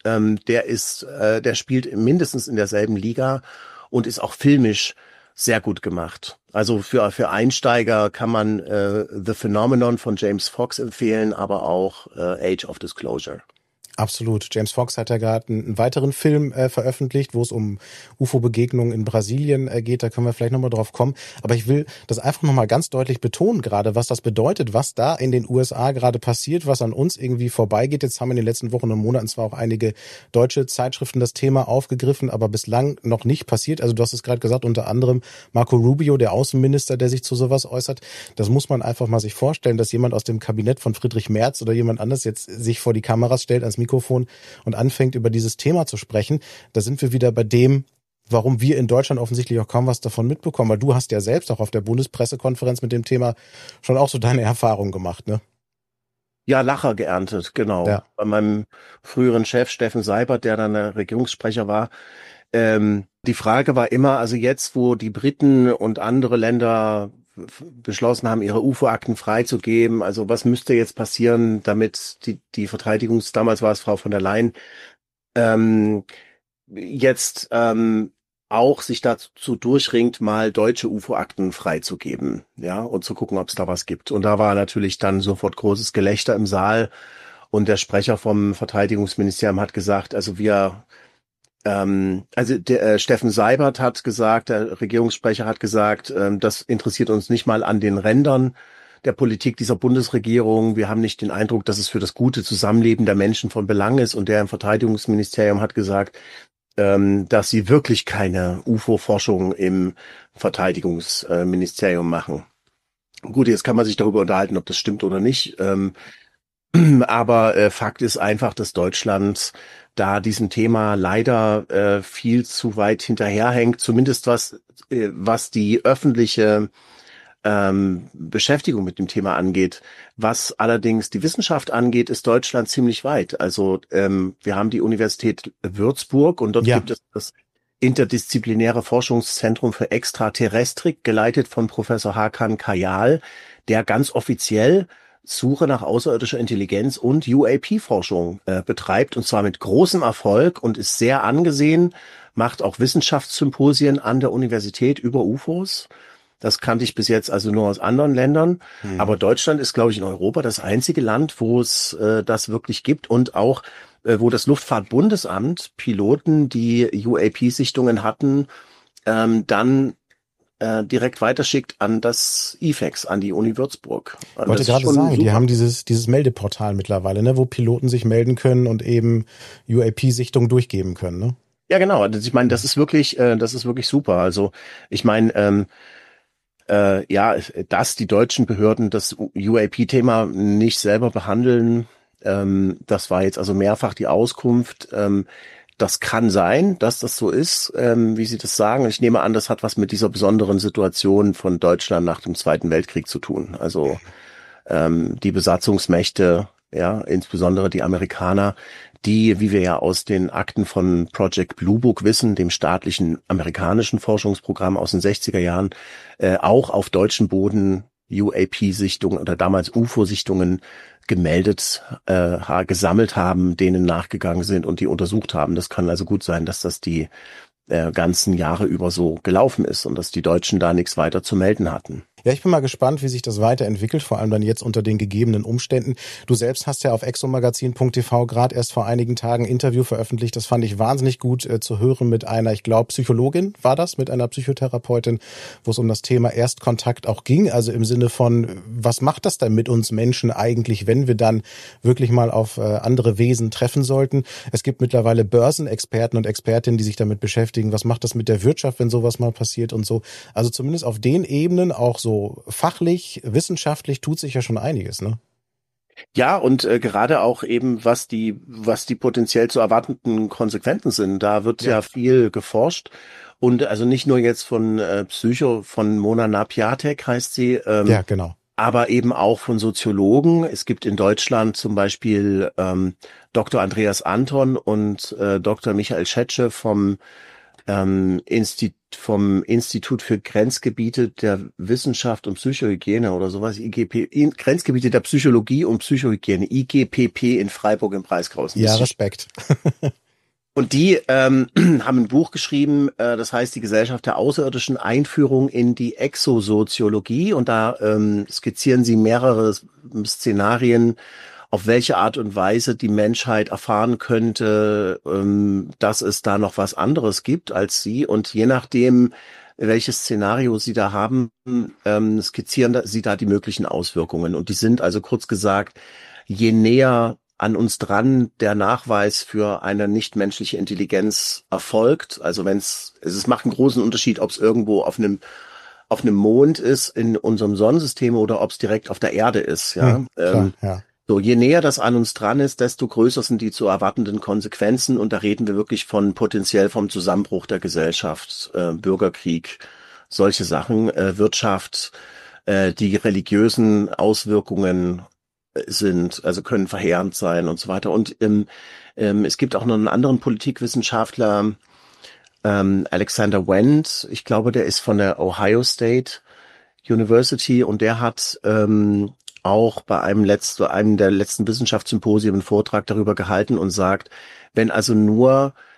der spielt mindestens in derselben Liga und ist auch filmisch sehr gut gemacht. Also für Einsteiger kann man The Phenomenon von James Fox empfehlen, aber auch Age of Disclosure.
Absolut. James Fox hat ja gerade einen weiteren Film veröffentlicht, wo es um UFO-Begegnungen in Brasilien geht. Da können wir vielleicht nochmal drauf kommen. Aber ich will das einfach nochmal ganz deutlich betonen gerade, was das bedeutet, was da in den USA gerade passiert, was an uns irgendwie vorbeigeht. Jetzt haben in den letzten Wochen und Monaten zwar auch einige deutsche Zeitschriften das Thema aufgegriffen, aber bislang noch nicht passiert. Also du hast es gerade gesagt, unter anderem Marco Rubio, der Außenminister, der sich zu sowas äußert. Das muss man einfach mal sich vorstellen, dass jemand aus dem Kabinett von Friedrich Merz oder jemand anders jetzt sich vor die Kameras stellt, ans Mikrofon und anfängt, über dieses Thema zu sprechen. Da sind wir wieder bei dem, warum wir in Deutschland offensichtlich auch kaum was davon mitbekommen. Weil du hast ja selbst auch auf der Bundespressekonferenz mit dem Thema schon auch so deine Erfahrungen gemacht, ne?
Ja, Lacher geerntet, genau. Ja. Bei meinem früheren Chef Steffen Seibert, der dann der Regierungssprecher war, die Frage war immer, also jetzt, wo die Briten und andere Länder beschlossen haben, ihre UFO-Akten freizugeben. Also was müsste jetzt passieren, damit die damals war es Frau von der Leyen, jetzt
auch sich dazu durchringt, mal deutsche UFO-Akten freizugeben, ja, und zu gucken, ob es da was gibt. Und da war natürlich dann sofort großes Gelächter im Saal und der Sprecher vom Verteidigungsministerium hat gesagt, also der Steffen Seibert hat gesagt, der Regierungssprecher hat gesagt, das interessiert uns nicht mal an den Rändern der Politik dieser Bundesregierung. Wir haben nicht den Eindruck, dass es für das gute Zusammenleben der Menschen von Belang ist. Und der im Verteidigungsministerium hat gesagt, dass sie wirklich keine UFO-Forschung im Verteidigungsministerium machen. Gut, jetzt kann man sich darüber unterhalten, ob das stimmt oder nicht. Aber Fakt ist einfach, dass Deutschland da diesem Thema leider viel zu weit hinterherhängt, zumindest was die öffentliche Beschäftigung mit dem Thema angeht. Was allerdings die Wissenschaft angeht, ist Deutschland ziemlich weit. Also wir haben die Universität Würzburg und dort gibt es das interdisziplinäre Forschungszentrum für Extraterrestrik, geleitet von Professor Hakan Kayal, der ganz offiziell Suche nach außerirdischer Intelligenz und UAP-Forschung betreibt, und zwar mit großem Erfolg, und ist sehr angesehen, macht auch Wissenschaftssymposien an der Universität über UFOs. Das kannte ich bis jetzt also nur aus anderen Ländern. Aber Deutschland ist, glaube ich, in Europa das einzige Land, wo es das wirklich gibt, und auch wo das Luftfahrtbundesamt Piloten, die UAP-Sichtungen hatten, dann direkt weiterschickt an das IFEX, an die Uni Würzburg.
Ich wollte gerade sagen, super. Die haben dieses Meldeportal mittlerweile, ne, wo Piloten sich melden können und eben UAP-Sichtungen durchgeben können, ne?
Ja, genau. Also ich meine, das ist wirklich super. Also ich meine, dass die deutschen Behörden das UAP-Thema nicht selber behandeln, das war jetzt also mehrfach die Auskunft. Das kann sein, dass das so ist, wie Sie das sagen. Ich nehme an, das hat was mit dieser besonderen Situation von Deutschland nach dem Zweiten Weltkrieg zu tun. Also die Besatzungsmächte, ja, insbesondere die Amerikaner, die, wie wir ja aus den Akten von Project Blue Book wissen, dem staatlichen amerikanischen Forschungsprogramm aus den 60er Jahren, auch auf deutschem Boden UAP-Sichtungen oder damals UFO-Sichtungen gesammelt haben, denen nachgegangen sind und die untersucht haben. Das kann also gut sein, dass das die ganzen Jahre über so gelaufen ist und dass die Deutschen da nichts weiter zu melden hatten.
Ja, ich bin mal gespannt, wie sich das weiterentwickelt, vor allem dann jetzt unter den gegebenen Umständen. Du selbst hast ja auf exomagazin.tv gerade erst vor einigen Tagen ein Interview veröffentlicht. Das fand ich wahnsinnig gut zu hören mit einer, ich glaube, Psychologin war das, mit einer Psychotherapeutin, wo es um das Thema Erstkontakt auch ging. Also im Sinne von, was macht das denn mit uns Menschen eigentlich, wenn wir dann wirklich mal auf andere Wesen treffen sollten? Es gibt mittlerweile Börsenexperten und Expertinnen, die sich damit beschäftigen. Was macht das mit der Wirtschaft, wenn sowas mal passiert und so? Also zumindest auf den Ebenen, auch so fachlich, wissenschaftlich tut sich ja schon einiges, ne?
Ja, und gerade auch eben, was die potenziell zu erwartenden Konsequenzen sind, da wird ja viel geforscht. Und also nicht nur jetzt von von Mona Napiatek heißt sie.
Ja, genau.
Aber eben auch von Soziologen. Es gibt in Deutschland zum Beispiel Dr. Andreas Anton und Dr. Michael Schetsche vom Institut für Grenzgebiete der Wissenschaft und Psychohygiene oder sowas, IGP, Grenzgebiete der Psychologie und Psychohygiene, IGPP in Freiburg im Breisgau.
Ja, Respekt.
Und die haben ein Buch geschrieben, das heißt die Gesellschaft der Außerirdischen, Einführung in die Exosoziologie. Und da skizzieren sie mehrere Szenarien, auf welche Art und Weise die Menschheit erfahren könnte, dass es da noch was anderes gibt als sie. Und je nachdem, welches Szenario sie da haben, skizzieren sie da die möglichen Auswirkungen. Und die sind also kurz gesagt, je näher an uns dran der Nachweis für eine nichtmenschliche Intelligenz erfolgt, also es macht einen großen Unterschied, ob es irgendwo auf einem Mond ist in unserem Sonnensystem oder ob es direkt auf der Erde ist. Ja.
Klar, ja.
So, je näher das an uns dran ist, desto größer sind die zu erwartenden Konsequenzen. Und da reden wir wirklich potenziell vom Zusammenbruch der Gesellschaft, Bürgerkrieg, solche Sachen, Wirtschaft, die religiösen Auswirkungen können verheerend sein und so weiter. Und es gibt auch noch einen anderen Politikwissenschaftler, Alexander Wendt, ich glaube, der ist von der Ohio State University, und der hat auch bei einem der letzten Wissenschaftssymposien einen Vortrag darüber gehalten und sagt, wenn also nur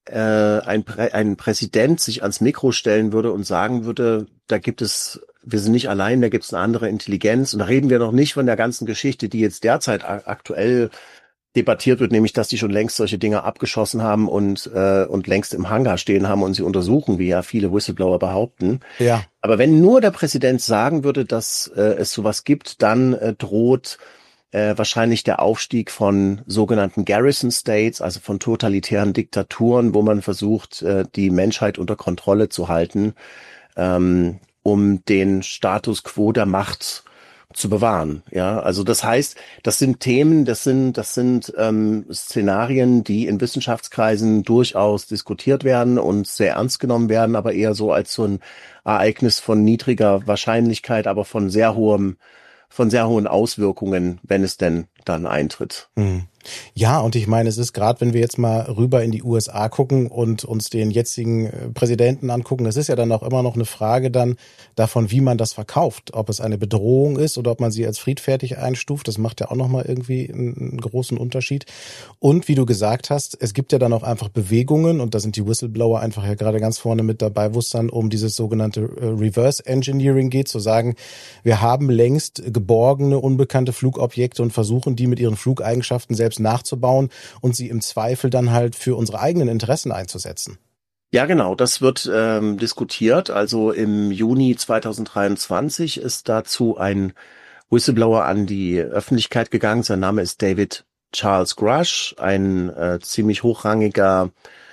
ein Präsident sich ans Mikro stellen würde und sagen würde, wir sind nicht allein, da gibt es eine andere Intelligenz. Und da reden wir noch nicht von der ganzen Geschichte, die jetzt derzeit aktuell debattiert wird, nämlich, dass die schon längst solche Dinge abgeschossen haben und längst im Hangar stehen haben und sie untersuchen, wie ja viele Whistleblower behaupten.
Ja.
Aber wenn nur der Präsident sagen würde, dass es sowas gibt, dann droht wahrscheinlich der Aufstieg von sogenannten Garrison States, also von totalitären Diktaturen, wo man versucht, die Menschheit unter Kontrolle zu halten, um den Status quo der Macht zu bewahren. Ja, also das heißt, das sind Themen, das sind Szenarien, die in Wissenschaftskreisen durchaus diskutiert werden und sehr ernst genommen werden, aber eher so als so ein Ereignis von niedriger Wahrscheinlichkeit, aber von sehr hohen Auswirkungen, wenn es denn dann eintritt.
Ja, und ich meine, es ist gerade, wenn wir jetzt mal rüber in die USA gucken und uns den jetzigen Präsidenten angucken, es ist ja dann auch immer noch eine Frage dann davon, wie man das verkauft, ob es eine Bedrohung ist oder ob man sie als friedfertig einstuft. Das macht ja auch nochmal irgendwie einen großen Unterschied. Und wie du gesagt hast, es gibt ja dann auch einfach Bewegungen, und da sind die Whistleblower einfach ja gerade ganz vorne mit dabei, wo es dann um dieses sogenannte Reverse Engineering geht, zu sagen, wir haben längst geborgene, unbekannte Flugobjekte und versuchen, die mit ihren Flugeigenschaften selbst nachzubauen und sie im Zweifel dann halt für unsere eigenen Interessen einzusetzen.
Ja, genau, das wird diskutiert. Also im Juni 2023 ist dazu ein Whistleblower an die Öffentlichkeit gegangen. Sein Name ist David Charles Grush, ein ziemlich hochrangiger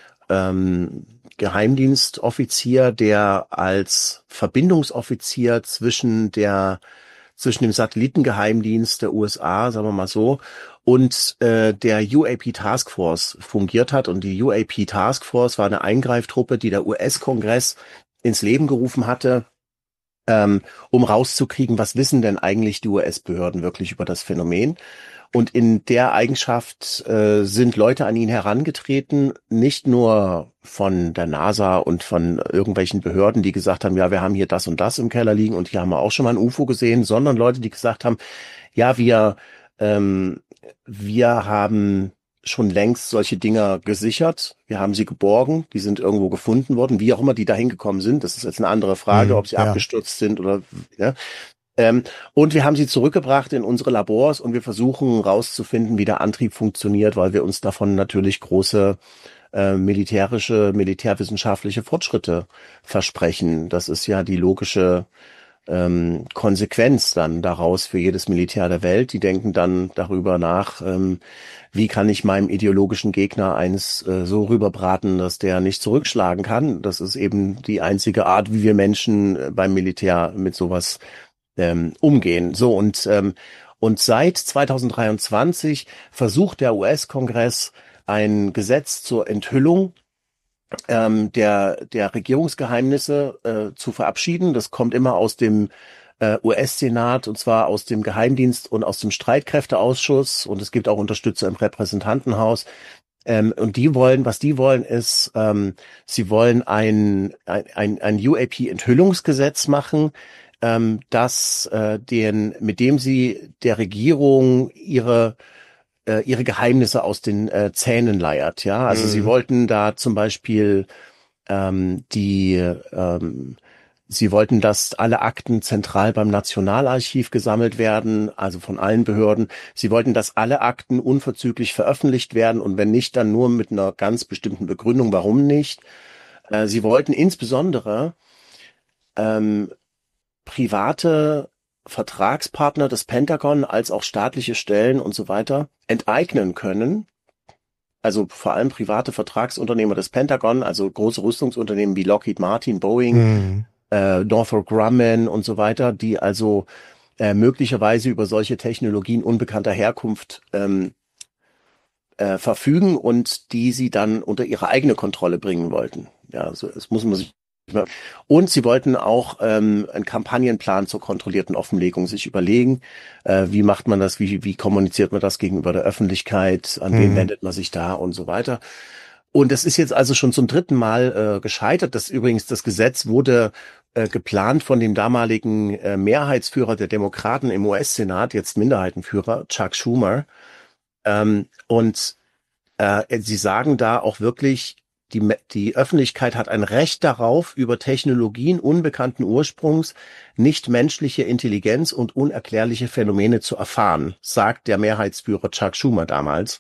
Geheimdienstoffizier, der als Verbindungsoffizier zwischen dem Satellitengeheimdienst der USA, sagen wir mal so, und der UAP Task Force fungiert hat. Und die UAP Task Force war eine Eingreiftruppe, die der US-Kongress ins Leben gerufen hatte, um rauszukriegen, was wissen denn eigentlich die US-Behörden wirklich über das Phänomen. Und in der Eigenschaft sind Leute an ihn herangetreten, nicht nur von der NASA und von irgendwelchen Behörden, die gesagt haben, ja, wir haben hier das und das im Keller liegen und hier haben wir auch schon mal ein UFO gesehen, sondern Leute, die gesagt haben, ja, wir haben schon längst solche Dinger gesichert, wir haben sie geborgen, die sind irgendwo gefunden worden, wie auch immer die da hingekommen sind. Das ist jetzt eine andere Frage, ob sie abgestürzt sind oder ja. Und wir haben sie zurückgebracht in unsere Labors und wir versuchen rauszufinden, wie der Antrieb funktioniert, weil wir uns davon natürlich große militärwissenschaftliche Fortschritte versprechen. Das ist ja die logische Konsequenz dann daraus für jedes Militär der Welt. Die denken dann darüber nach, wie kann ich meinem ideologischen Gegner eins so rüberbraten, dass der nicht zurückschlagen kann. Das ist eben die einzige Art, wie wir Menschen beim Militär mit sowas umgehen. So, und seit 2023 versucht der US-Kongress ein Gesetz zur Enthüllung der Regierungsgeheimnisse zu verabschieden. Das kommt immer aus dem US-Senat, und zwar aus dem Geheimdienst und aus dem Streitkräfteausschuss, und es gibt auch Unterstützer im Repräsentantenhaus. Und was die wollen ist, sie wollen ein UAP-Enthüllungsgesetz machen, mit dem sie der Regierung ihre Geheimnisse aus den Zähnen leiert. Ja, also sie wollten da zum Beispiel sie wollten, dass alle Akten zentral beim Nationalarchiv gesammelt werden, also von allen Behörden. Sie wollten, dass alle Akten unverzüglich veröffentlicht werden, und wenn nicht, dann nur mit einer ganz bestimmten Begründung, warum nicht. Sie wollten insbesondere private Vertragspartner des Pentagon als auch staatliche Stellen und so weiter enteignen können. Also vor allem private Vertragsunternehmer des Pentagon, also große Rüstungsunternehmen wie Lockheed Martin, Boeing, Northrop Grumman und so weiter, die also möglicherweise über solche Technologien unbekannter Herkunft verfügen und die sie dann unter ihre eigene Kontrolle bringen wollten. Ja, so, das muss man sich. Und sie wollten auch einen Kampagnenplan zur kontrollierten Offenlegung sich überlegen. Wie macht man das? Wie kommuniziert man das gegenüber der Öffentlichkeit? An wen wendet man sich da und so weiter? Und das ist jetzt also schon zum dritten Mal gescheitert. Das Gesetz wurde geplant von dem damaligen Mehrheitsführer der Demokraten im US-Senat, jetzt Minderheitenführer, Chuck Schumer. Und sie sagen da auch wirklich, die Öffentlichkeit hat ein Recht darauf, über Technologien unbekannten Ursprungs, nichtmenschliche Intelligenz und unerklärliche Phänomene zu erfahren, sagt der Mehrheitsführer Chuck Schumer damals.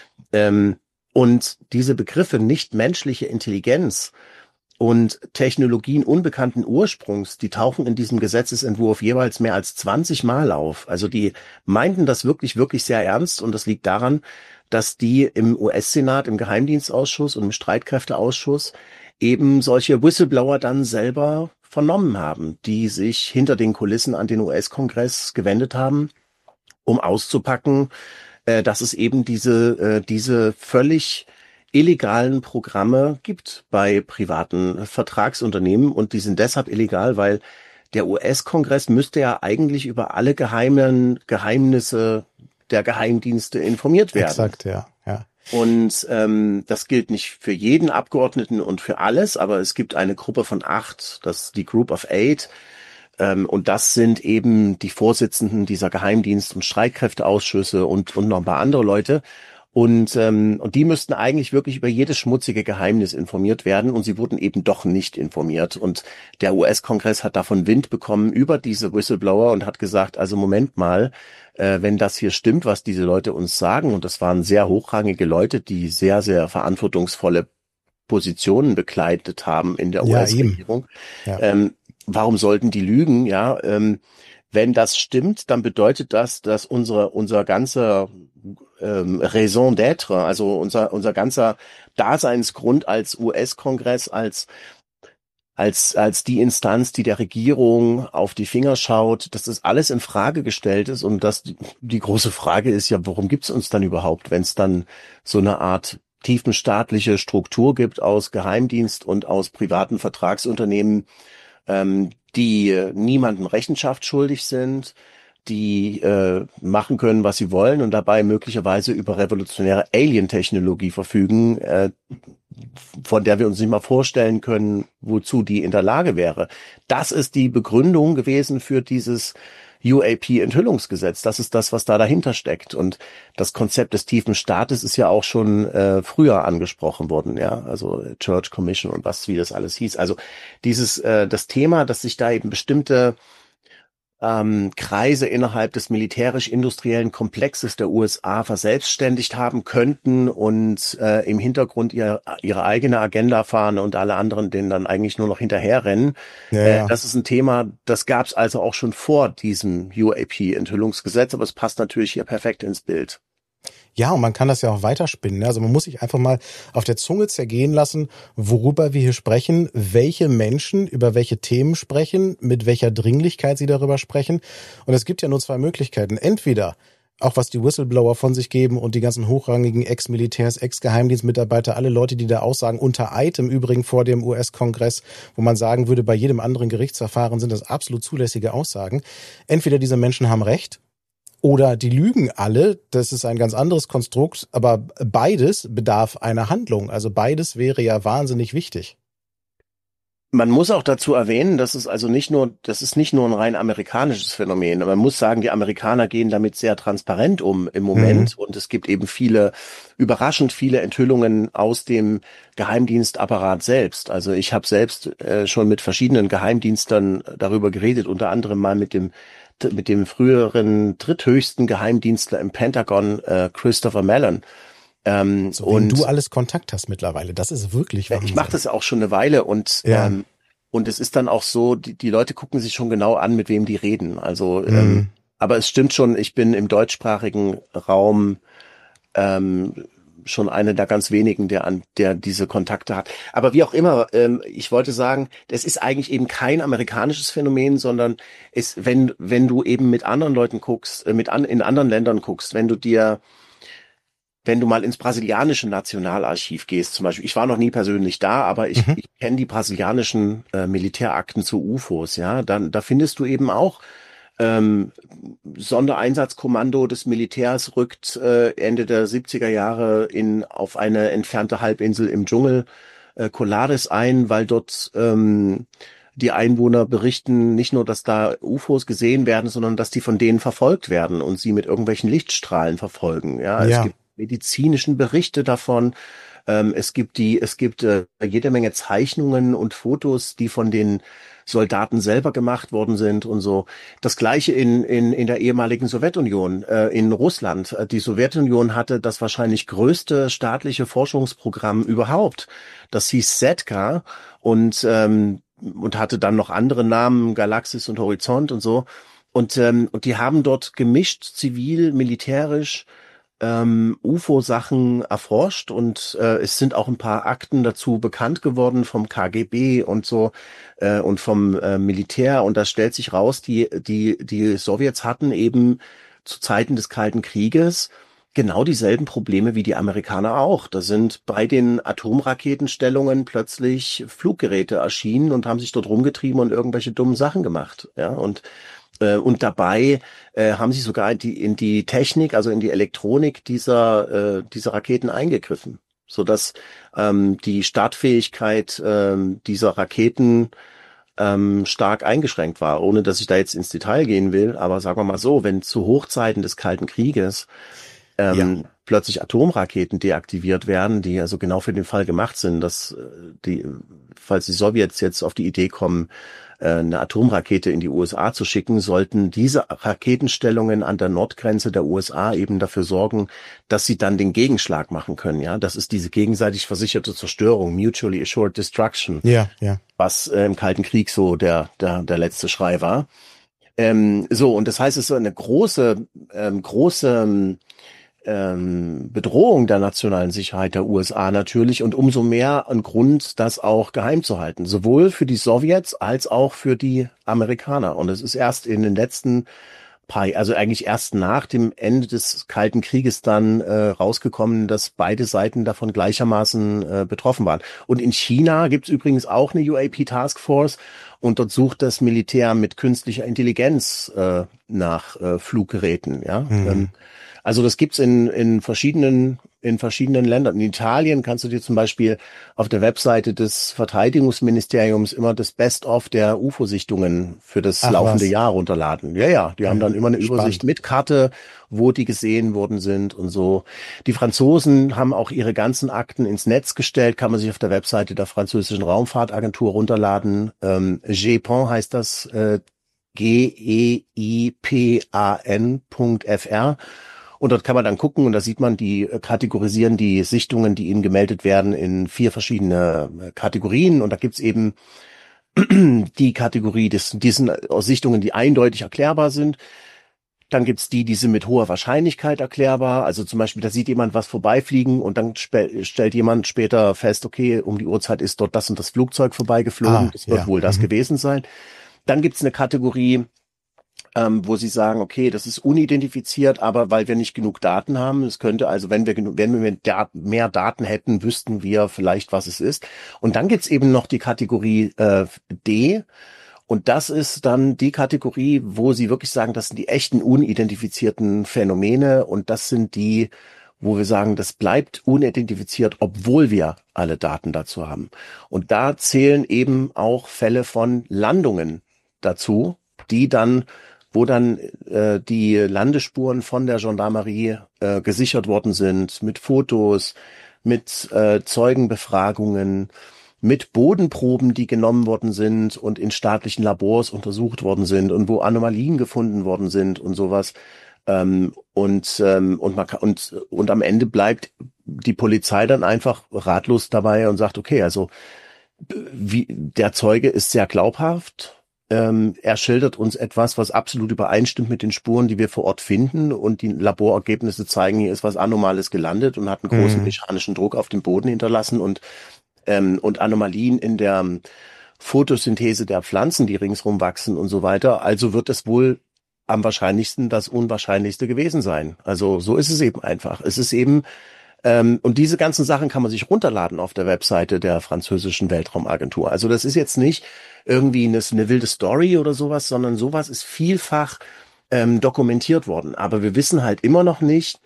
Und diese Begriffe nichtmenschliche Intelligenz und Technologien unbekannten Ursprungs, die tauchen in diesem Gesetzesentwurf jeweils mehr als 20 Mal auf. Also die meinten das wirklich, wirklich sehr ernst, und das liegt daran, dass die im US-Senat, im Geheimdienstausschuss und im Streitkräfteausschuss eben solche Whistleblower dann selber vernommen haben, die sich hinter den Kulissen an den US-Kongress gewendet haben, um auszupacken, dass es eben diese völlig illegalen Programme gibt bei privaten Vertragsunternehmen, und die sind deshalb illegal, weil der US-Kongress müsste ja eigentlich über alle Geheimnisse der Geheimdienste informiert werden.
Exakt, ja.
Und das gilt nicht für jeden Abgeordneten und für alles, aber es gibt eine Gruppe von 8, das ist die Group of 8, und das sind eben die Vorsitzenden dieser Geheimdienst- und Streitkräfteausschüsse und noch ein paar andere Leute. Und die müssten eigentlich wirklich über jedes schmutzige Geheimnis informiert werden, und sie wurden eben doch nicht informiert. Und der US-Kongress hat davon Wind bekommen über diese Whistleblower und hat gesagt, also Moment mal, wenn das hier stimmt, was diese Leute uns sagen, und das waren sehr hochrangige Leute, die sehr, sehr verantwortungsvolle Positionen bekleidet haben in der US-Regierung, warum sollten die lügen? Ja, wenn das stimmt, dann bedeutet das, dass unser ganzer Raison d'être, also unser ganzer Daseinsgrund als US-Kongress, als die Instanz, die der Regierung auf die Finger schaut, dass das alles in Frage gestellt ist, und dass die große Frage ist ja, warum gibt's uns dann überhaupt, wenn es dann so eine Art tiefenstaatliche Struktur gibt aus Geheimdienst und aus privaten Vertragsunternehmen, die niemandem Rechenschaft schuldig sind, die machen können, was sie wollen, und dabei möglicherweise über revolutionäre Alien-Technologie verfügen, von der wir uns nicht mal vorstellen können, wozu die in der Lage wäre. Das ist die Begründung gewesen für dieses UAP-Enthüllungsgesetz. Das ist das, was da dahinter steckt. Und das Konzept des tiefen Staates ist ja auch schon früher angesprochen worden, ja, also Church Commission und wie das alles hieß. Also das Thema, dass sich da eben bestimmte Kreise innerhalb des militärisch-industriellen Komplexes der USA verselbstständigt haben könnten und im Hintergrund ihre eigene Agenda fahren und alle anderen denen dann eigentlich nur noch hinterherrennen. Ja. Das ist ein Thema, das gab es also auch schon vor diesem UAP-Enthüllungsgesetz, aber es passt natürlich hier perfekt ins Bild.
Ja, und man kann das ja auch weiterspinnen. Also man muss sich einfach mal auf der Zunge zergehen lassen, worüber wir hier sprechen, welche Menschen über welche Themen sprechen, mit welcher Dringlichkeit sie darüber sprechen. Und es gibt ja nur 2 Möglichkeiten. Entweder, auch was die Whistleblower von sich geben und die ganzen hochrangigen Ex-Militärs, Ex-Geheimdienstmitarbeiter, alle Leute, die da aussagen, unter Eid im Übrigen vor dem US-Kongress, wo man sagen würde, bei jedem anderen Gerichtsverfahren sind das absolut zulässige Aussagen. Entweder diese Menschen haben Recht, oder die lügen alle, das ist ein ganz anderes Konstrukt, aber beides bedarf einer Handlung. Also beides wäre ja wahnsinnig wichtig.
Man muss auch dazu erwähnen, das ist nicht nur ein rein amerikanisches Phänomen. Man muss sagen, die Amerikaner gehen damit sehr transparent um im Moment. Und es gibt eben überraschend viele Enthüllungen aus dem Geheimdienstapparat selbst. Also ich habe selbst schon mit verschiedenen Geheimdienstern darüber geredet, unter anderem mal mit dem früheren dritthöchsten Geheimdienstler im Pentagon, Christopher Mellon.
Und du alles Kontakt hast mittlerweile, das ist wirklich Wahnsinn.
Ich mache das auch schon eine Weile, und es ist dann auch so, die Leute gucken sich schon genau an, mit wem die reden. Also, aber es stimmt schon, ich bin im deutschsprachigen Raum schon eine der ganz wenigen, der diese Kontakte hat. Aber wie auch immer, ich wollte sagen, das ist eigentlich eben kein amerikanisches Phänomen, sondern wenn du eben mit anderen Leuten guckst, in anderen Ländern guckst, wenn du mal ins brasilianische Nationalarchiv gehst, zum Beispiel, ich war noch nie persönlich da, aber ich kenne die brasilianischen Militärakten zu UFOs, ja, da findest du eben auch Sondereinsatzkommando des Militärs rückt Ende der 70er Jahre auf eine entfernte Halbinsel im Dschungel Colares ein, weil dort die Einwohner berichten nicht nur, dass da UFOs gesehen werden, sondern dass die von denen verfolgt werden und sie mit irgendwelchen Lichtstrahlen verfolgen. Ja, es gibt medizinischen Berichte davon. Es gibt jede Menge Zeichnungen und Fotos, die von den Soldaten selber gemacht worden sind und so. Das Gleiche in der ehemaligen Sowjetunion, in Russland. Die Sowjetunion hatte das wahrscheinlich größte staatliche Forschungsprogramm überhaupt. Das hieß SETCA und hatte dann noch andere Namen, Galaxis und Horizont und so. Und die haben dort gemischt, zivil, militärisch, UFO-Sachen erforscht und es sind auch ein paar Akten dazu bekannt geworden vom KGB und so und vom Militär. Und da stellt sich raus, die Sowjets hatten eben zu Zeiten des Kalten Krieges genau dieselben Probleme wie die Amerikaner auch. Da sind bei den Atomraketenstellungen plötzlich Fluggeräte erschienen und haben sich dort rumgetrieben und irgendwelche dummen Sachen gemacht. Ja, und dabei haben sie sogar in die Technik, also in die Elektronik dieser Raketen eingegriffen, sodass die Startfähigkeit dieser Raketen stark eingeschränkt war, ohne dass ich da jetzt ins Detail gehen will. Aber sagen wir mal so, wenn zu Hochzeiten des Kalten Krieges plötzlich Atomraketen deaktiviert werden, die also genau für den Fall gemacht sind, dass falls die Sowjets jetzt auf die Idee kommen, eine Atomrakete in die USA zu schicken, sollten diese Raketenstellungen an der Nordgrenze der USA eben dafür sorgen, dass sie dann den Gegenschlag machen können. Ja, das ist diese gegenseitig versicherte Zerstörung, mutually assured destruction, was im Kalten Krieg so der letzte Schrei war. Und das heißt, es ist so eine große Bedrohung der nationalen Sicherheit der USA natürlich und umso mehr ein Grund, das auch geheim zu halten, sowohl für die Sowjets als auch für die Amerikaner. Und es ist erst in den letzten also eigentlich erst nach dem Ende des Kalten Krieges dann rausgekommen, dass beide Seiten davon gleichermaßen betroffen waren. Und in China gibt es übrigens auch eine UAP Taskforce und dort sucht das Militär mit künstlicher Intelligenz nach Fluggeräten. Ja. Also das gibt's in verschiedenen Ländern. In Italien kannst du dir zum Beispiel auf der Webseite des Verteidigungsministeriums immer das Best-of der UFO-Sichtungen für das laufende Jahr runterladen. Ja, die haben dann immer eine Übersicht mit Karte, wo die gesehen worden sind und so. Die Franzosen haben auch ihre ganzen Akten ins Netz gestellt, kann man sich auf der Webseite der französischen Raumfahrtagentur runterladen. GEPAN heißt das, GEIPAN.fr. Und dort kann man dann gucken und da sieht man, die kategorisieren die Sichtungen, die ihnen gemeldet werden, in 4 verschiedene Kategorien. Und da gibt's eben die Kategorie, diesen Sichtungen, die eindeutig erklärbar sind. Dann gibt's die sind mit hoher Wahrscheinlichkeit erklärbar. Also zum Beispiel, da sieht jemand was vorbeifliegen und dann stellt jemand später fest, okay, um die Uhrzeit ist dort das und das Flugzeug vorbeigeflogen. Das wird wohl das gewesen sein. Dann gibt's eine Kategorie, wo sie sagen, okay, das ist unidentifiziert, aber weil wir nicht genug Daten haben, es könnte also, wenn wir mehr Daten hätten, wüssten wir vielleicht, was es ist. Und dann gibt's eben noch die Kategorie D, und das ist dann die Kategorie, wo sie wirklich sagen, das sind die echten unidentifizierten Phänomene, und das sind die, wo wir sagen, das bleibt unidentifiziert, obwohl wir alle Daten dazu haben. Und da zählen eben auch Fälle von Landungen dazu, wo dann die Landespuren von der Gendarmerie gesichert worden sind, mit Fotos, mit Zeugenbefragungen, mit Bodenproben, die genommen worden sind und in staatlichen Labors untersucht worden sind und wo Anomalien gefunden worden sind und sowas. Und am Ende bleibt die Polizei dann einfach ratlos dabei und sagt, okay, also der Zeuge ist sehr glaubhaft. Er schildert uns etwas, was absolut übereinstimmt mit den Spuren, die wir vor Ort finden, und die Laborergebnisse zeigen, hier ist was Anomales gelandet und hat einen großen mechanischen Druck auf dem Boden hinterlassen und Anomalien in der Photosynthese der Pflanzen, die ringsrum wachsen und so weiter. Also wird es wohl am wahrscheinlichsten das Unwahrscheinlichste gewesen sein. Also so ist es eben einfach. Es ist eben und diese ganzen Sachen kann man sich runterladen auf der Webseite der französischen Weltraumagentur. Also das ist jetzt nicht irgendwie eine wilde Story oder sowas, sondern sowas ist vielfach dokumentiert worden. Aber wir wissen halt immer noch nicht,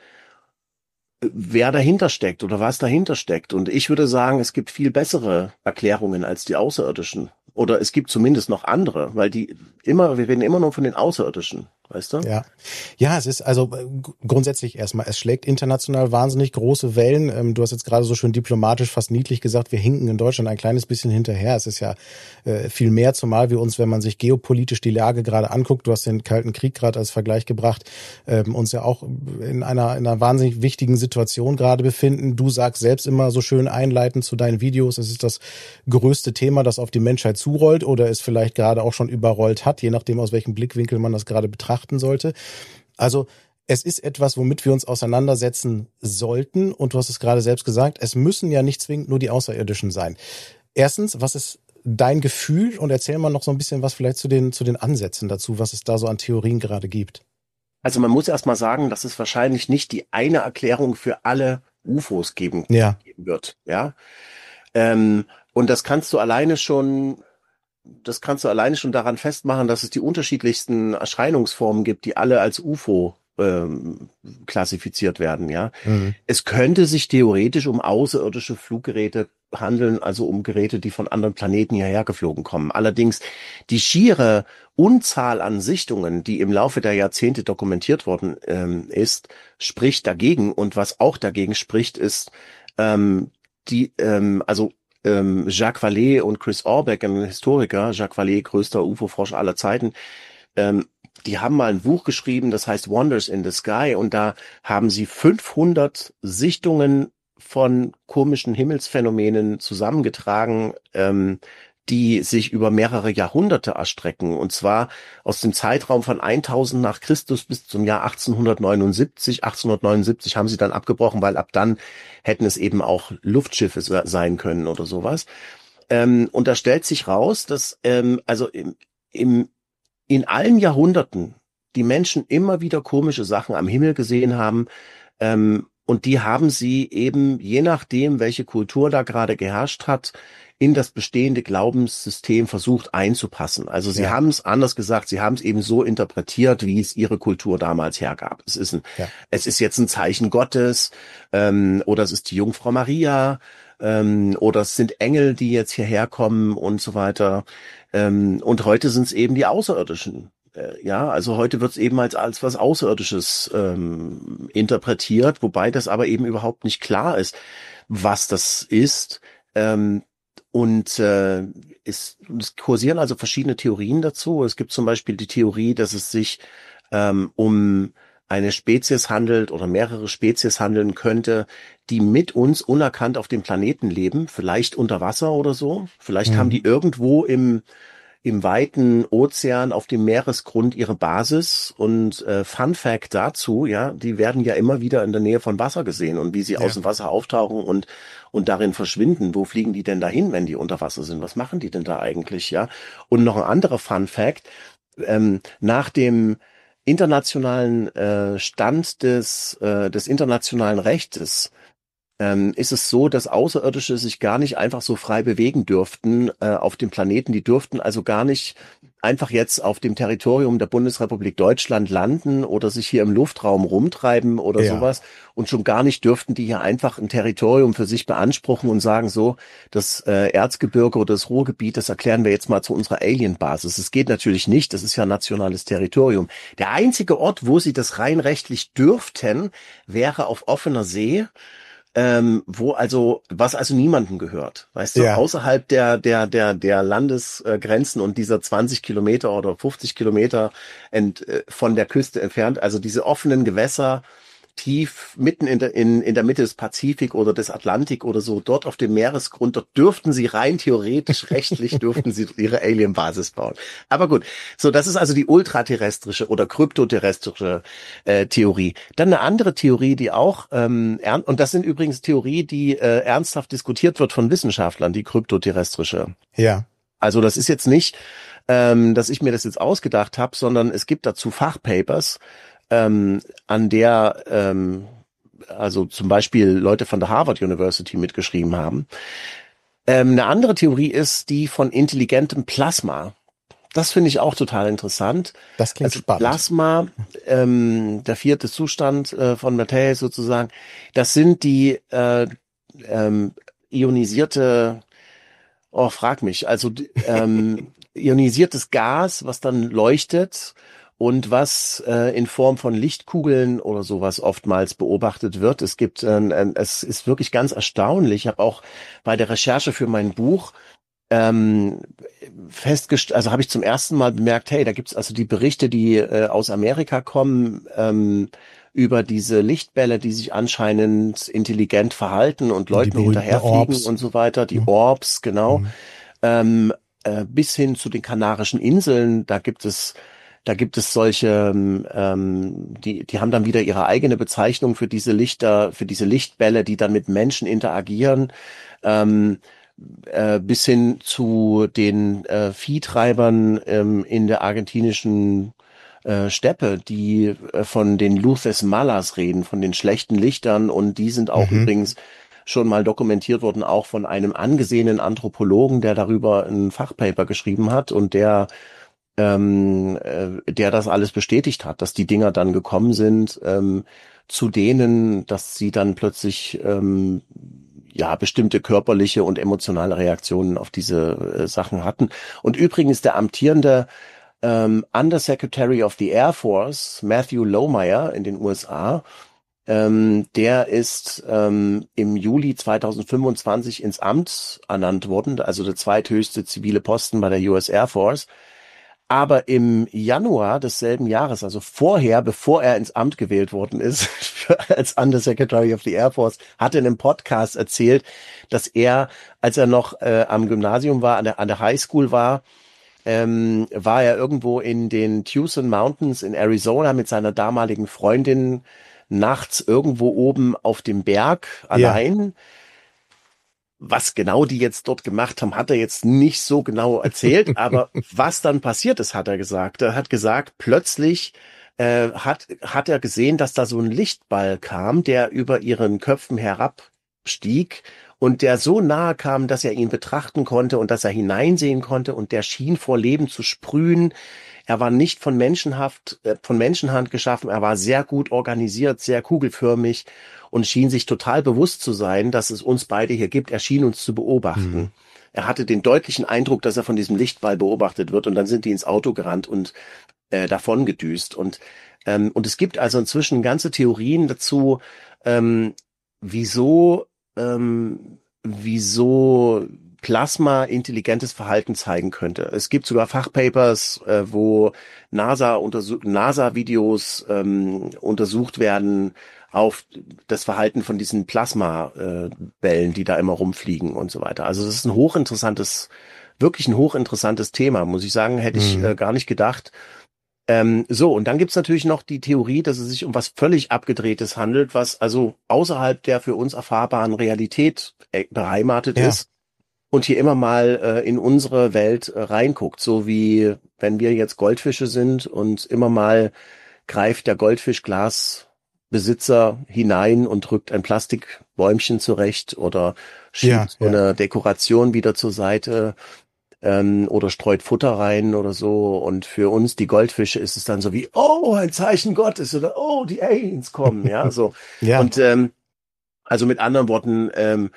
wer dahinter steckt oder was dahinter steckt. Und ich würde sagen, es gibt viel bessere Erklärungen als die Außerirdischen. Oder es gibt zumindest noch andere, weil wir reden immer nur von den Außerirdischen. weißt du?
Ja. Ja, es ist also grundsätzlich erstmal, es schlägt international wahnsinnig große Wellen. Du hast jetzt gerade so schön diplomatisch, fast niedlich gesagt, wir hinken in Deutschland ein kleines bisschen hinterher. Es ist ja viel mehr, zumal wir uns, wenn man sich geopolitisch die Lage gerade anguckt, du hast den Kalten Krieg gerade als Vergleich gebracht, uns ja auch in einer wahnsinnig wichtigen Situation gerade befinden. Du sagst selbst immer so schön einleitend zu deinen Videos, es ist das größte Thema, das auf die Menschheit zurollt oder es vielleicht gerade auch schon überrollt hat, je nachdem, aus welchem Blickwinkel man das gerade betrachten sollte. Also es ist etwas, womit wir uns auseinandersetzen sollten. Und du hast es gerade selbst gesagt, es müssen ja nicht zwingend nur die Außerirdischen sein. Erstens, was ist dein Gefühl? Und erzähl mal noch so ein bisschen was vielleicht zu den Ansätzen dazu, was es da so an Theorien gerade gibt.
Also man muss erst mal sagen, dass es wahrscheinlich nicht die eine Erklärung für alle UFOs geben wird. Ja. Und das kannst du alleine schon daran festmachen, dass es die unterschiedlichsten Erscheinungsformen gibt, die alle als UFO klassifiziert werden, ja. Mhm. Es könnte sich theoretisch um außerirdische Fluggeräte handeln, also um Geräte, die von anderen Planeten hierher geflogen kommen. Allerdings die schiere Unzahl an Sichtungen, die im Laufe der Jahrzehnte dokumentiert worden ist, spricht dagegen. Und was auch dagegen spricht, ist Jacques Vallée und Chris Orbeck, ein Historiker, Jacques Vallée, größter UFO-Forscher aller Zeiten, die haben mal ein Buch geschrieben, das heißt Wonders in the Sky, und da haben sie 500 Sichtungen von komischen Himmelsphänomenen zusammengetragen, die sich über mehrere Jahrhunderte erstrecken, und zwar aus dem Zeitraum von 1000 nach Christus bis zum Jahr 1879. 1879 haben sie dann abgebrochen, weil ab dann hätten es eben auch Luftschiffe sein können oder sowas. Und da stellt sich raus, dass in allen Jahrhunderten die Menschen immer wieder komische Sachen am Himmel gesehen haben, und die haben sie eben, je nachdem, welche Kultur da gerade geherrscht hat, in das bestehende Glaubenssystem versucht einzupassen. Also sie haben es, anders gesagt, sie haben es eben so interpretiert, wie es ihre Kultur damals hergab. Es ist jetzt ein Zeichen Gottes, oder es ist die Jungfrau Maria, oder es sind Engel, die jetzt hierher kommen und so weiter. Und heute sind es eben die Außerirdischen. Also heute wird es eben als was Außerirdisches interpretiert, wobei das aber eben überhaupt nicht klar ist, was das ist. Es kursieren also verschiedene Theorien dazu. Es gibt zum Beispiel die Theorie, dass es sich um eine Spezies handelt oder mehrere Spezies handeln könnte, die mit uns unerkannt auf dem Planeten leben, vielleicht unter Wasser oder so. Vielleicht haben die irgendwo im weiten Ozean auf dem Meeresgrund ihre Basis, und Fun Fact dazu, die werden ja immer wieder in der Nähe von Wasser gesehen, und wie sie aus dem Wasser auftauchen und darin verschwinden. Wo fliegen die denn dahin, wenn die unter Wasser sind? Was machen die denn da eigentlich, Und noch ein anderer Fun Fact, nach dem internationalen Stand des internationalen Rechtes ist es so, dass Außerirdische sich gar nicht einfach so frei bewegen dürften auf dem Planeten. Die dürften also gar nicht einfach jetzt auf dem Territorium der Bundesrepublik Deutschland landen oder sich hier im Luftraum rumtreiben oder sowas. Und schon gar nicht dürften die hier einfach ein Territorium für sich beanspruchen und sagen so, das Erzgebirge oder das Ruhrgebiet, das erklären wir jetzt mal zu unserer Alien-Basis. Das geht natürlich nicht, das ist ja nationales Territorium. Der einzige Ort, wo sie das rein rechtlich dürften, wäre auf offener See, was also niemandem gehört, weißt du, außerhalb der Landesgrenzen und dieser 20 Kilometer oder 50 Kilometer von der Küste entfernt, also diese offenen Gewässer, tief mitten in der Mitte des Pazifik oder des Atlantik oder so, dort auf dem Meeresgrund, dort dürften sie rein theoretisch, rechtlich dürften sie ihre Alien-Basis bauen. Aber gut, so, das ist also die ultraterrestrische oder kryptoterrestrische Theorie. Dann eine andere Theorie, die auch, und das sind übrigens Theorie, die ernsthaft diskutiert wird von Wissenschaftlern, die kryptoterrestrische. Ja. Also das ist jetzt nicht, dass ich mir das jetzt ausgedacht habe, sondern es gibt dazu Fachpapers, an der also zum Beispiel Leute von der Harvard University mitgeschrieben haben. Eine andere Theorie ist die von intelligentem Plasma. Das finde ich auch total interessant. Das klingt spannend. Plasma, der vierte Zustand von Materie sozusagen, das sind die ionisierte, ionisiertes Gas, was dann leuchtet und was in Form von Lichtkugeln oder sowas oftmals beobachtet wird. Es ist wirklich ganz erstaunlich. Ich habe auch bei der Recherche für mein Buch also habe ich zum ersten Mal bemerkt, hey, da gibt's also die Berichte, die aus Amerika kommen, über diese Lichtbälle, die sich anscheinend intelligent verhalten und Leuten hinterherfliegen und so weiter, die Orbs, genau, bis hin zu den Kanarischen Inseln, da gibt es solche, die haben dann wieder ihre eigene Bezeichnung für diese Lichter, für diese Lichtbälle, die dann mit Menschen interagieren, bis hin zu den Viehtreibern in der argentinischen Steppe, die von den Luces Malas reden, von den schlechten Lichtern, und die sind auch übrigens schon mal dokumentiert worden, auch von einem angesehenen Anthropologen, der darüber ein Fachpaper geschrieben hat und der das alles bestätigt hat, dass die Dinger dann gekommen sind, zu denen, dass sie dann plötzlich bestimmte körperliche und emotionale Reaktionen auf diese Sachen hatten. Und übrigens der amtierende Undersecretary of the Air Force, Matthew Lohmeier in den USA, der ist im Juli 2025 ins Amt ernannt worden, also der zweithöchste zivile Posten bei der US Air Force. Aber im Januar desselben Jahres, also bevor er ins Amt gewählt worden ist, als Undersecretary of the Air Force, hat er in einem Podcast erzählt, dass er, als er noch am Gymnasium war, an der High School war er irgendwo in den Tucson Mountains in Arizona mit seiner damaligen Freundin nachts irgendwo oben auf dem Berg allein. Ja. Was genau die jetzt dort gemacht haben, hat er jetzt nicht so genau erzählt, aber was dann passiert ist, hat er gesagt. Er hat gesagt, plötzlich hat er gesehen, dass da so ein Lichtball kam, der über ihren Köpfen herabstieg und der so nahe kam, dass er ihn betrachten konnte und dass er hineinsehen konnte, und der schien vor Leben zu sprühen. Er war nicht von Menschenhand geschaffen, er war sehr gut organisiert, sehr kugelförmig und schien sich total bewusst zu sein, dass es uns beide hier gibt. Er schien uns zu beobachten. Er hatte den deutlichen Eindruck, dass er von diesem Lichtball beobachtet wird, und dann sind die ins Auto gerannt und davon gedüst. Und es gibt also inzwischen ganze Theorien dazu, wieso Plasma intelligentes Verhalten zeigen könnte. Es gibt sogar Fachpapers, wo NASA-Videos untersucht werden auf das Verhalten von diesen Plasma-Bällen, die da immer rumfliegen und so weiter. Also das ist wirklich ein hochinteressantes Thema, muss ich sagen, hätte ich gar nicht gedacht. Und dann gibt's natürlich noch die Theorie, dass es sich um was völlig Abgedrehtes handelt, was also außerhalb der für uns erfahrbaren Realität beheimatet ist und hier immer mal in unsere Welt reinguckt. So wie wenn wir jetzt Goldfische sind und immer mal greift der Goldfischglasbesitzer hinein und drückt ein Plastikbäumchen zurecht oder schiebt so eine Dekoration wieder zur Seite. Oder streut Futter rein oder so. Und für uns, die Goldfische, ist es dann so wie, oh, ein Zeichen Gottes, oder oh, die Aliens kommen, ja, so. Ja. Und also mit anderen Worten,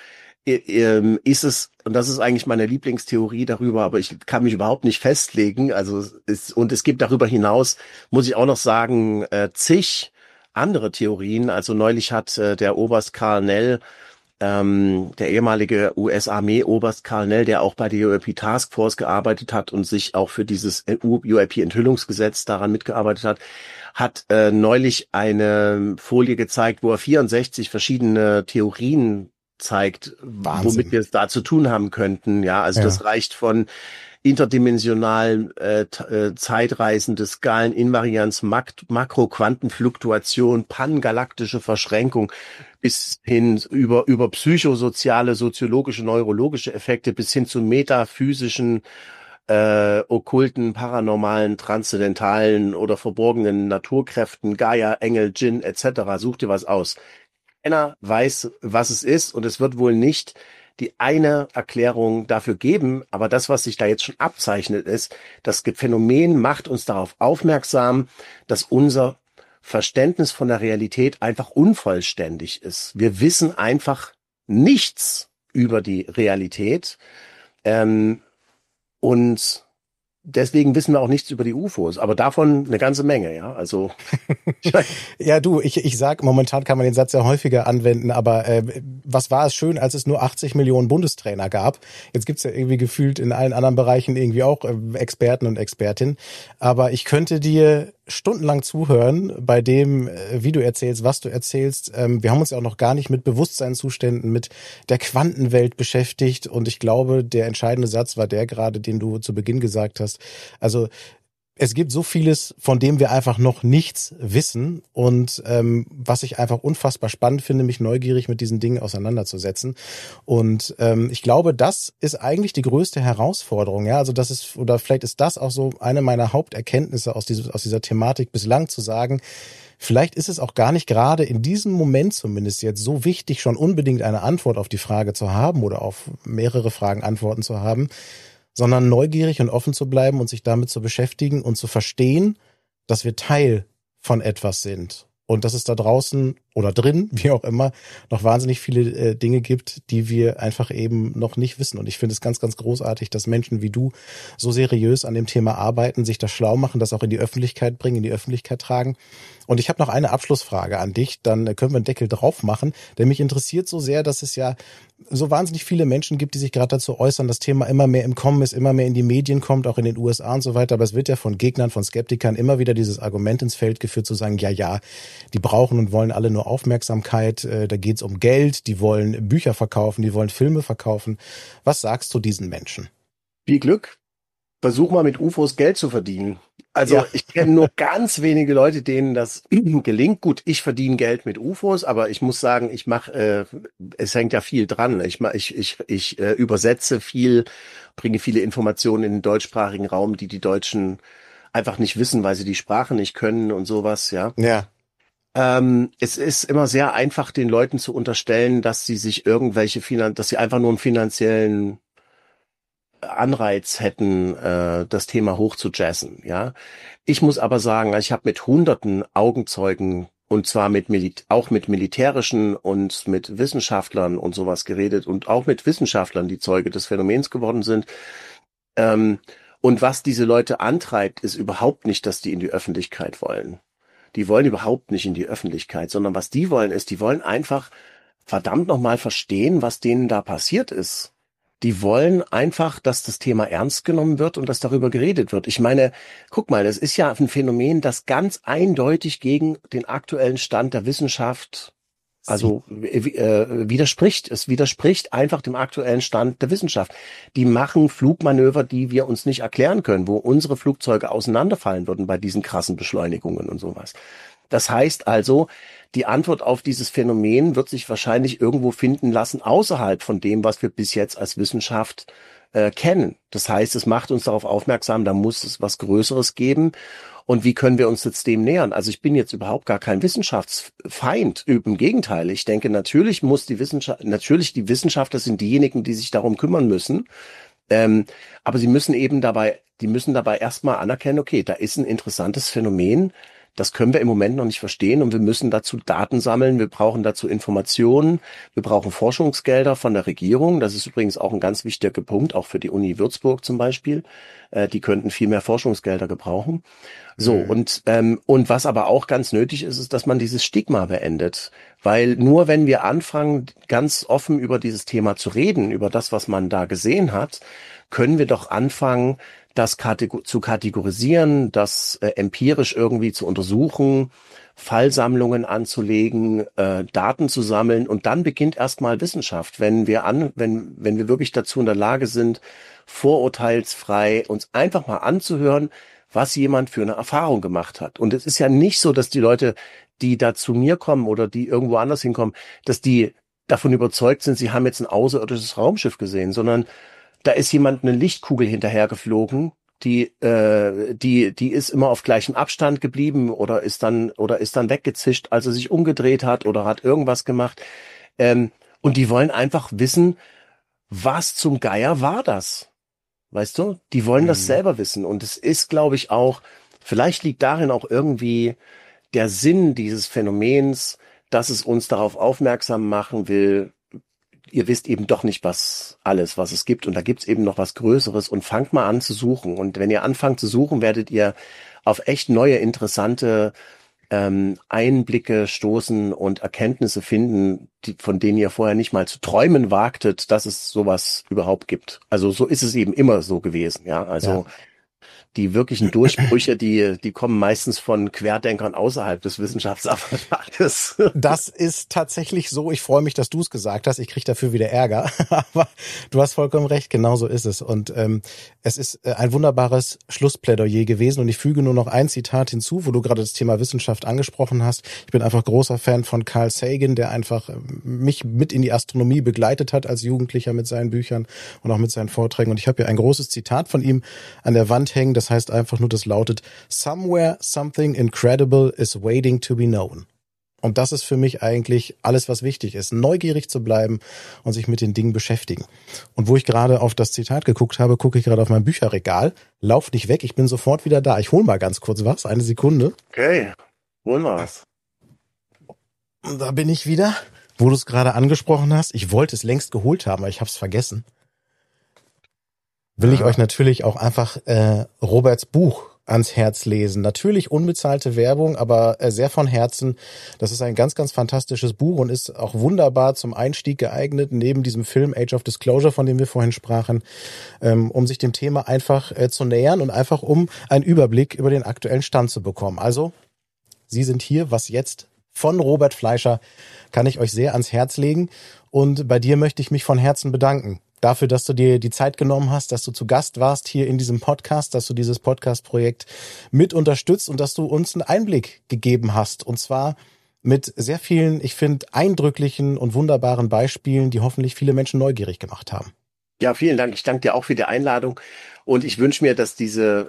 ist es, und das ist eigentlich meine Lieblingstheorie darüber, aber ich kann mich überhaupt nicht festlegen, es gibt darüber hinaus, muss ich auch noch sagen, zig andere Theorien. Also neulich hat der Oberst Karl Nell, der ehemalige US-Armee-Oberst Karl Nell, der auch bei der UAP Task Force gearbeitet hat und sich auch für dieses UAP-Enthüllungsgesetz daran mitgearbeitet hat neulich eine Folie gezeigt, wo er 64 verschiedene Theorien zeigt, womit wir es da zu tun haben könnten. Ja, also das reicht von interdimensionalen Zeitreisen des Skalen, Invarianz, Makroquantenfluktuation, pangalaktische Verschränkung bis hin über psychosoziale, soziologische, neurologische Effekte bis hin zu metaphysischen, okkulten, paranormalen, transzendentalen oder verborgenen Naturkräften, Gaia, Engel, Djinn etc. Such dir was aus. Keiner weiß, was es ist, und es wird wohl nicht die eine Erklärung dafür geben, aber das, was sich da jetzt schon abzeichnet, ist, das Phänomen macht uns darauf aufmerksam, dass unser Verständnis von der Realität einfach unvollständig ist. Wir wissen einfach nichts über die Realität, und deswegen wissen wir auch nichts über die UFOs, aber davon eine ganze Menge, ja. Also
ja, du, ich sag, momentan kann man den Satz ja häufiger anwenden, aber was war es schön, als es nur 80 Millionen Bundestrainer gab? Jetzt gibt's ja irgendwie gefühlt in allen anderen Bereichen irgendwie auch Experten und Expertinnen. Aber ich könnte dir stundenlang zuhören bei dem, wie du erzählst, was du erzählst. Wir haben uns ja auch noch gar nicht mit Bewusstseinszuständen, mit der Quantenwelt beschäftigt. Und ich glaube, der entscheidende Satz war der gerade, den du zu Beginn gesagt hast. Also es gibt so vieles, von dem wir einfach noch nichts wissen und was ich einfach unfassbar spannend finde, mich neugierig mit diesen Dingen auseinanderzusetzen. Und ich glaube, das ist eigentlich die größte Herausforderung. Ja, also das ist, oder vielleicht ist das auch so eine meiner Haupterkenntnisse aus dieser Thematik bislang, zu sagen, vielleicht ist es auch gar nicht gerade in diesem Moment zumindest jetzt so wichtig, schon unbedingt eine Antwort auf die Frage zu haben oder auf mehrere Fragen Antworten zu haben, sondern neugierig und offen zu bleiben und sich damit zu beschäftigen und zu verstehen, dass wir Teil von etwas sind und dass es da draußen oder drin, wie auch immer, noch wahnsinnig viele Dinge gibt, die wir einfach eben noch nicht wissen. Und ich finde es ganz, ganz großartig, dass Menschen wie du so seriös an dem Thema arbeiten, sich das schlau machen, das auch in die Öffentlichkeit bringen, in die Öffentlichkeit tragen. Und ich habe noch eine Abschlussfrage an dich, dann können wir einen Deckel drauf machen, denn mich interessiert so sehr, dass es ja so wahnsinnig viele Menschen gibt, die sich gerade dazu äußern, das Thema immer mehr im Kommen ist, immer mehr in die Medien kommt, auch in den USA und so weiter. Aber es wird ja von Gegnern, von Skeptikern immer wieder dieses Argument ins Feld geführt, zu sagen, ja, die brauchen und wollen alle nur Aufmerksamkeit, da geht's um Geld, die wollen Bücher verkaufen, die wollen Filme verkaufen. Was sagst du diesen Menschen?
Viel Glück. Versuch mal mit UFOs Geld zu verdienen. Also ja. Ich kenne nur ganz wenige Leute, denen das gelingt. Gut, ich verdiene Geld mit UFOs, aber ich muss sagen, es hängt ja viel dran. Ich übersetze viel, bringe viele Informationen in den deutschsprachigen Raum, die Deutschen einfach nicht wissen, weil sie die Sprache nicht können und sowas, ja.
Ja.
Es ist immer sehr einfach, den Leuten zu unterstellen, dass sie sich dass sie einfach nur einen finanziellen Anreiz hätten, das Thema hoch zu jazzen, ja. Ich muss aber sagen, ich habe mit hunderten Augenzeugen und zwar auch mit militärischen und mit Wissenschaftlern und sowas geredet und auch mit Wissenschaftlern, die Zeuge des Phänomens geworden sind. Und was diese Leute antreibt, ist überhaupt nicht, dass die in die Öffentlichkeit wollen. Die wollen überhaupt nicht in die Öffentlichkeit, sondern was die wollen ist, die wollen einfach verdammt nochmal verstehen, was denen da passiert ist. Die wollen einfach, dass das Thema ernst genommen wird und dass darüber geredet wird. Ich meine, guck mal, das ist ja ein Phänomen, das ganz eindeutig gegen den aktuellen Stand der Wissenschaft widerspricht. Es widerspricht einfach dem aktuellen Stand der Wissenschaft. Die machen Flugmanöver, die wir uns nicht erklären können, wo unsere Flugzeuge auseinanderfallen würden bei diesen krassen Beschleunigungen und sowas. Das heißt also, die Antwort auf dieses Phänomen wird sich wahrscheinlich irgendwo finden lassen, außerhalb von dem, was wir bis jetzt als Wissenschaft kennen. Das heißt, es macht uns darauf aufmerksam, da muss es was Größeres geben. Und wie können wir uns jetzt dem nähern? Also ich bin jetzt überhaupt gar kein Wissenschaftsfeind. Im Gegenteil. Ich denke, natürlich die Wissenschaftler sind diejenigen, die sich darum kümmern müssen. Aber die müssen dabei erstmal anerkennen, okay, da ist ein interessantes Phänomen. Das können wir im Moment noch nicht verstehen und wir müssen dazu Daten sammeln, wir brauchen dazu Informationen, wir brauchen Forschungsgelder von der Regierung. Das ist übrigens auch ein ganz wichtiger Punkt, auch für die Uni Würzburg zum Beispiel. Die könnten viel mehr Forschungsgelder gebrauchen. So, und was aber auch ganz nötig ist, ist, dass man dieses Stigma beendet. Weil nur wenn wir anfangen, ganz offen über dieses Thema zu reden, über das, was man da gesehen hat, können wir doch anfangen, das zu kategorisieren, das empirisch irgendwie zu untersuchen, Fallsammlungen anzulegen, Daten zu sammeln und dann beginnt erstmal Wissenschaft. Wenn wir wirklich dazu in der Lage sind, vorurteilsfrei uns einfach mal anzuhören, was jemand für eine Erfahrung gemacht hat. Und es ist ja nicht so, dass die Leute, die da zu mir kommen oder die irgendwo anders hinkommen, dass die davon überzeugt sind, sie haben jetzt ein außerirdisches Raumschiff gesehen, sondern da ist jemand eine Lichtkugel hinterhergeflogen, die ist immer auf gleichem Abstand geblieben oder ist dann weggezischt, als er sich umgedreht hat oder hat irgendwas gemacht. Und die wollen einfach wissen, was zum Geier war das? Weißt du? Die wollen das selber wissen. Und es ist, glaube ich, auch, vielleicht liegt darin auch irgendwie der Sinn dieses Phänomens, dass es uns darauf aufmerksam machen will, ihr wisst eben doch nicht, was es gibt. Und da gibt's eben noch was Größeres. Und fangt mal an zu suchen. Und wenn ihr anfangt zu suchen, werdet ihr auf echt neue, interessante Einblicke stoßen und Erkenntnisse finden, von denen ihr vorher nicht mal zu träumen wagtet, dass es sowas überhaupt gibt. Also so ist es eben immer so gewesen, ja. Also die wirklichen Durchbrüche, die kommen meistens von Querdenkern außerhalb des Wissenschaftsapparates.
Das ist tatsächlich so. Ich freue mich, dass du es gesagt hast. Ich kriege dafür wieder Ärger. Aber du hast vollkommen recht. Genau so ist es. Und es ist ein wunderbares Schlussplädoyer gewesen. Und ich füge nur noch ein Zitat hinzu, wo du gerade das Thema Wissenschaft angesprochen hast. Ich bin einfach großer Fan von Carl Sagan, der einfach mich mit in die Astronomie begleitet hat als Jugendlicher mit seinen Büchern und auch mit seinen Vorträgen. Und ich habe hier ein großes Zitat von ihm an der Wand hängen. Das heißt einfach nur, das lautet: Somewhere something incredible is waiting to be known. Und das ist für mich eigentlich alles, was wichtig ist. Neugierig zu bleiben und sich mit den Dingen beschäftigen. Und wo ich gerade auf das Zitat geguckt habe, gucke ich gerade auf mein Bücherregal. Lauf nicht weg, ich bin sofort wieder da. Ich hole mal ganz kurz was, eine Sekunde.
Okay, holen wir was.
Und da bin ich wieder, wo du es gerade angesprochen hast. Ich wollte es längst geholt haben, aber ich habe es vergessen. Will ich euch natürlich auch einfach Roberts Buch ans Herz lesen. Natürlich unbezahlte Werbung, aber sehr von Herzen. Das ist ein ganz, ganz fantastisches Buch und ist auch wunderbar zum Einstieg geeignet, neben diesem Film Age of Disclosure, von dem wir vorhin sprachen, um sich dem Thema einfach zu nähern und einfach um einen Überblick über den aktuellen Stand zu bekommen. Also, Sie sind hier, was jetzt von Robert Fleischer, kann ich euch sehr ans Herz legen. Und bei dir möchte ich mich von Herzen bedanken. Dafür, dass du dir die Zeit genommen hast, dass du zu Gast warst hier in diesem Podcast, dass du dieses Podcast-Projekt mit unterstützt und dass du uns einen Einblick gegeben hast. Und zwar mit sehr vielen, ich finde, eindrücklichen und wunderbaren Beispielen, die hoffentlich viele Menschen neugierig gemacht haben.
Ja, vielen Dank. Ich danke dir auch für die Einladung. Und ich wünsche mir, dass diese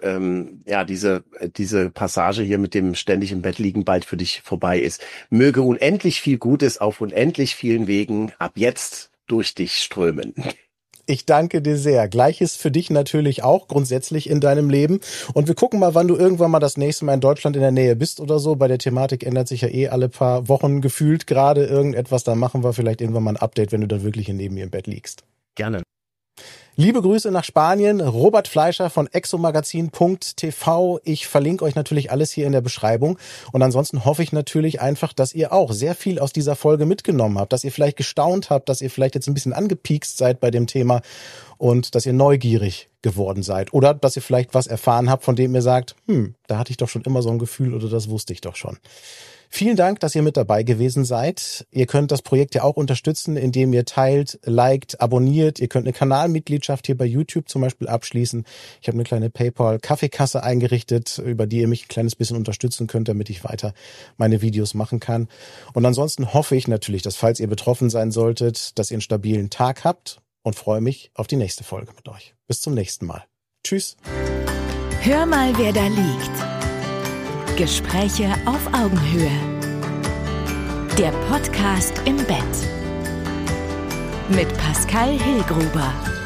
Passage hier mit dem ständig im Bett liegen bald für dich vorbei ist. Möge unendlich viel Gutes auf unendlich vielen Wegen ab jetzt durch dich strömen.
Ich danke dir sehr. Gleiches für dich natürlich auch grundsätzlich in deinem Leben. Und wir gucken mal, wann du irgendwann mal das nächste Mal in Deutschland in der Nähe bist oder so. Bei der Thematik ändert sich ja alle paar Wochen gefühlt gerade irgendetwas. Da machen wir vielleicht irgendwann mal ein Update, wenn du dann wirklich neben mir im Bett liegst.
Gerne.
Liebe Grüße nach Spanien, Robert Fleischer von exomagazin.tv. Ich verlinke euch natürlich alles hier in der Beschreibung. Und ansonsten hoffe ich natürlich einfach, dass ihr auch sehr viel aus dieser Folge mitgenommen habt, dass ihr vielleicht gestaunt habt, dass ihr vielleicht jetzt ein bisschen angepiekst seid bei dem Thema und dass ihr neugierig geworden seid. Oder dass ihr vielleicht was erfahren habt, von dem ihr sagt, da hatte ich doch schon immer so ein Gefühl oder das wusste ich doch schon. Vielen Dank, dass ihr mit dabei gewesen seid. Ihr könnt das Projekt ja auch unterstützen, indem ihr teilt, liked, abonniert. Ihr könnt eine Kanalmitgliedschaft hier bei YouTube zum Beispiel abschließen. Ich habe eine kleine PayPal-Kaffeekasse eingerichtet, über die ihr mich ein kleines bisschen unterstützen könnt, damit ich weiter meine Videos machen kann. Und ansonsten hoffe ich natürlich, dass, falls ihr betroffen sein solltet, dass ihr einen stabilen Tag habt und freue mich auf die nächste Folge mit euch. Bis zum nächsten Mal. Tschüss.
Hör mal, wer da liegt. Gespräche auf Augenhöhe. Der Podcast im Bett. Mit Pascal Hillgruber.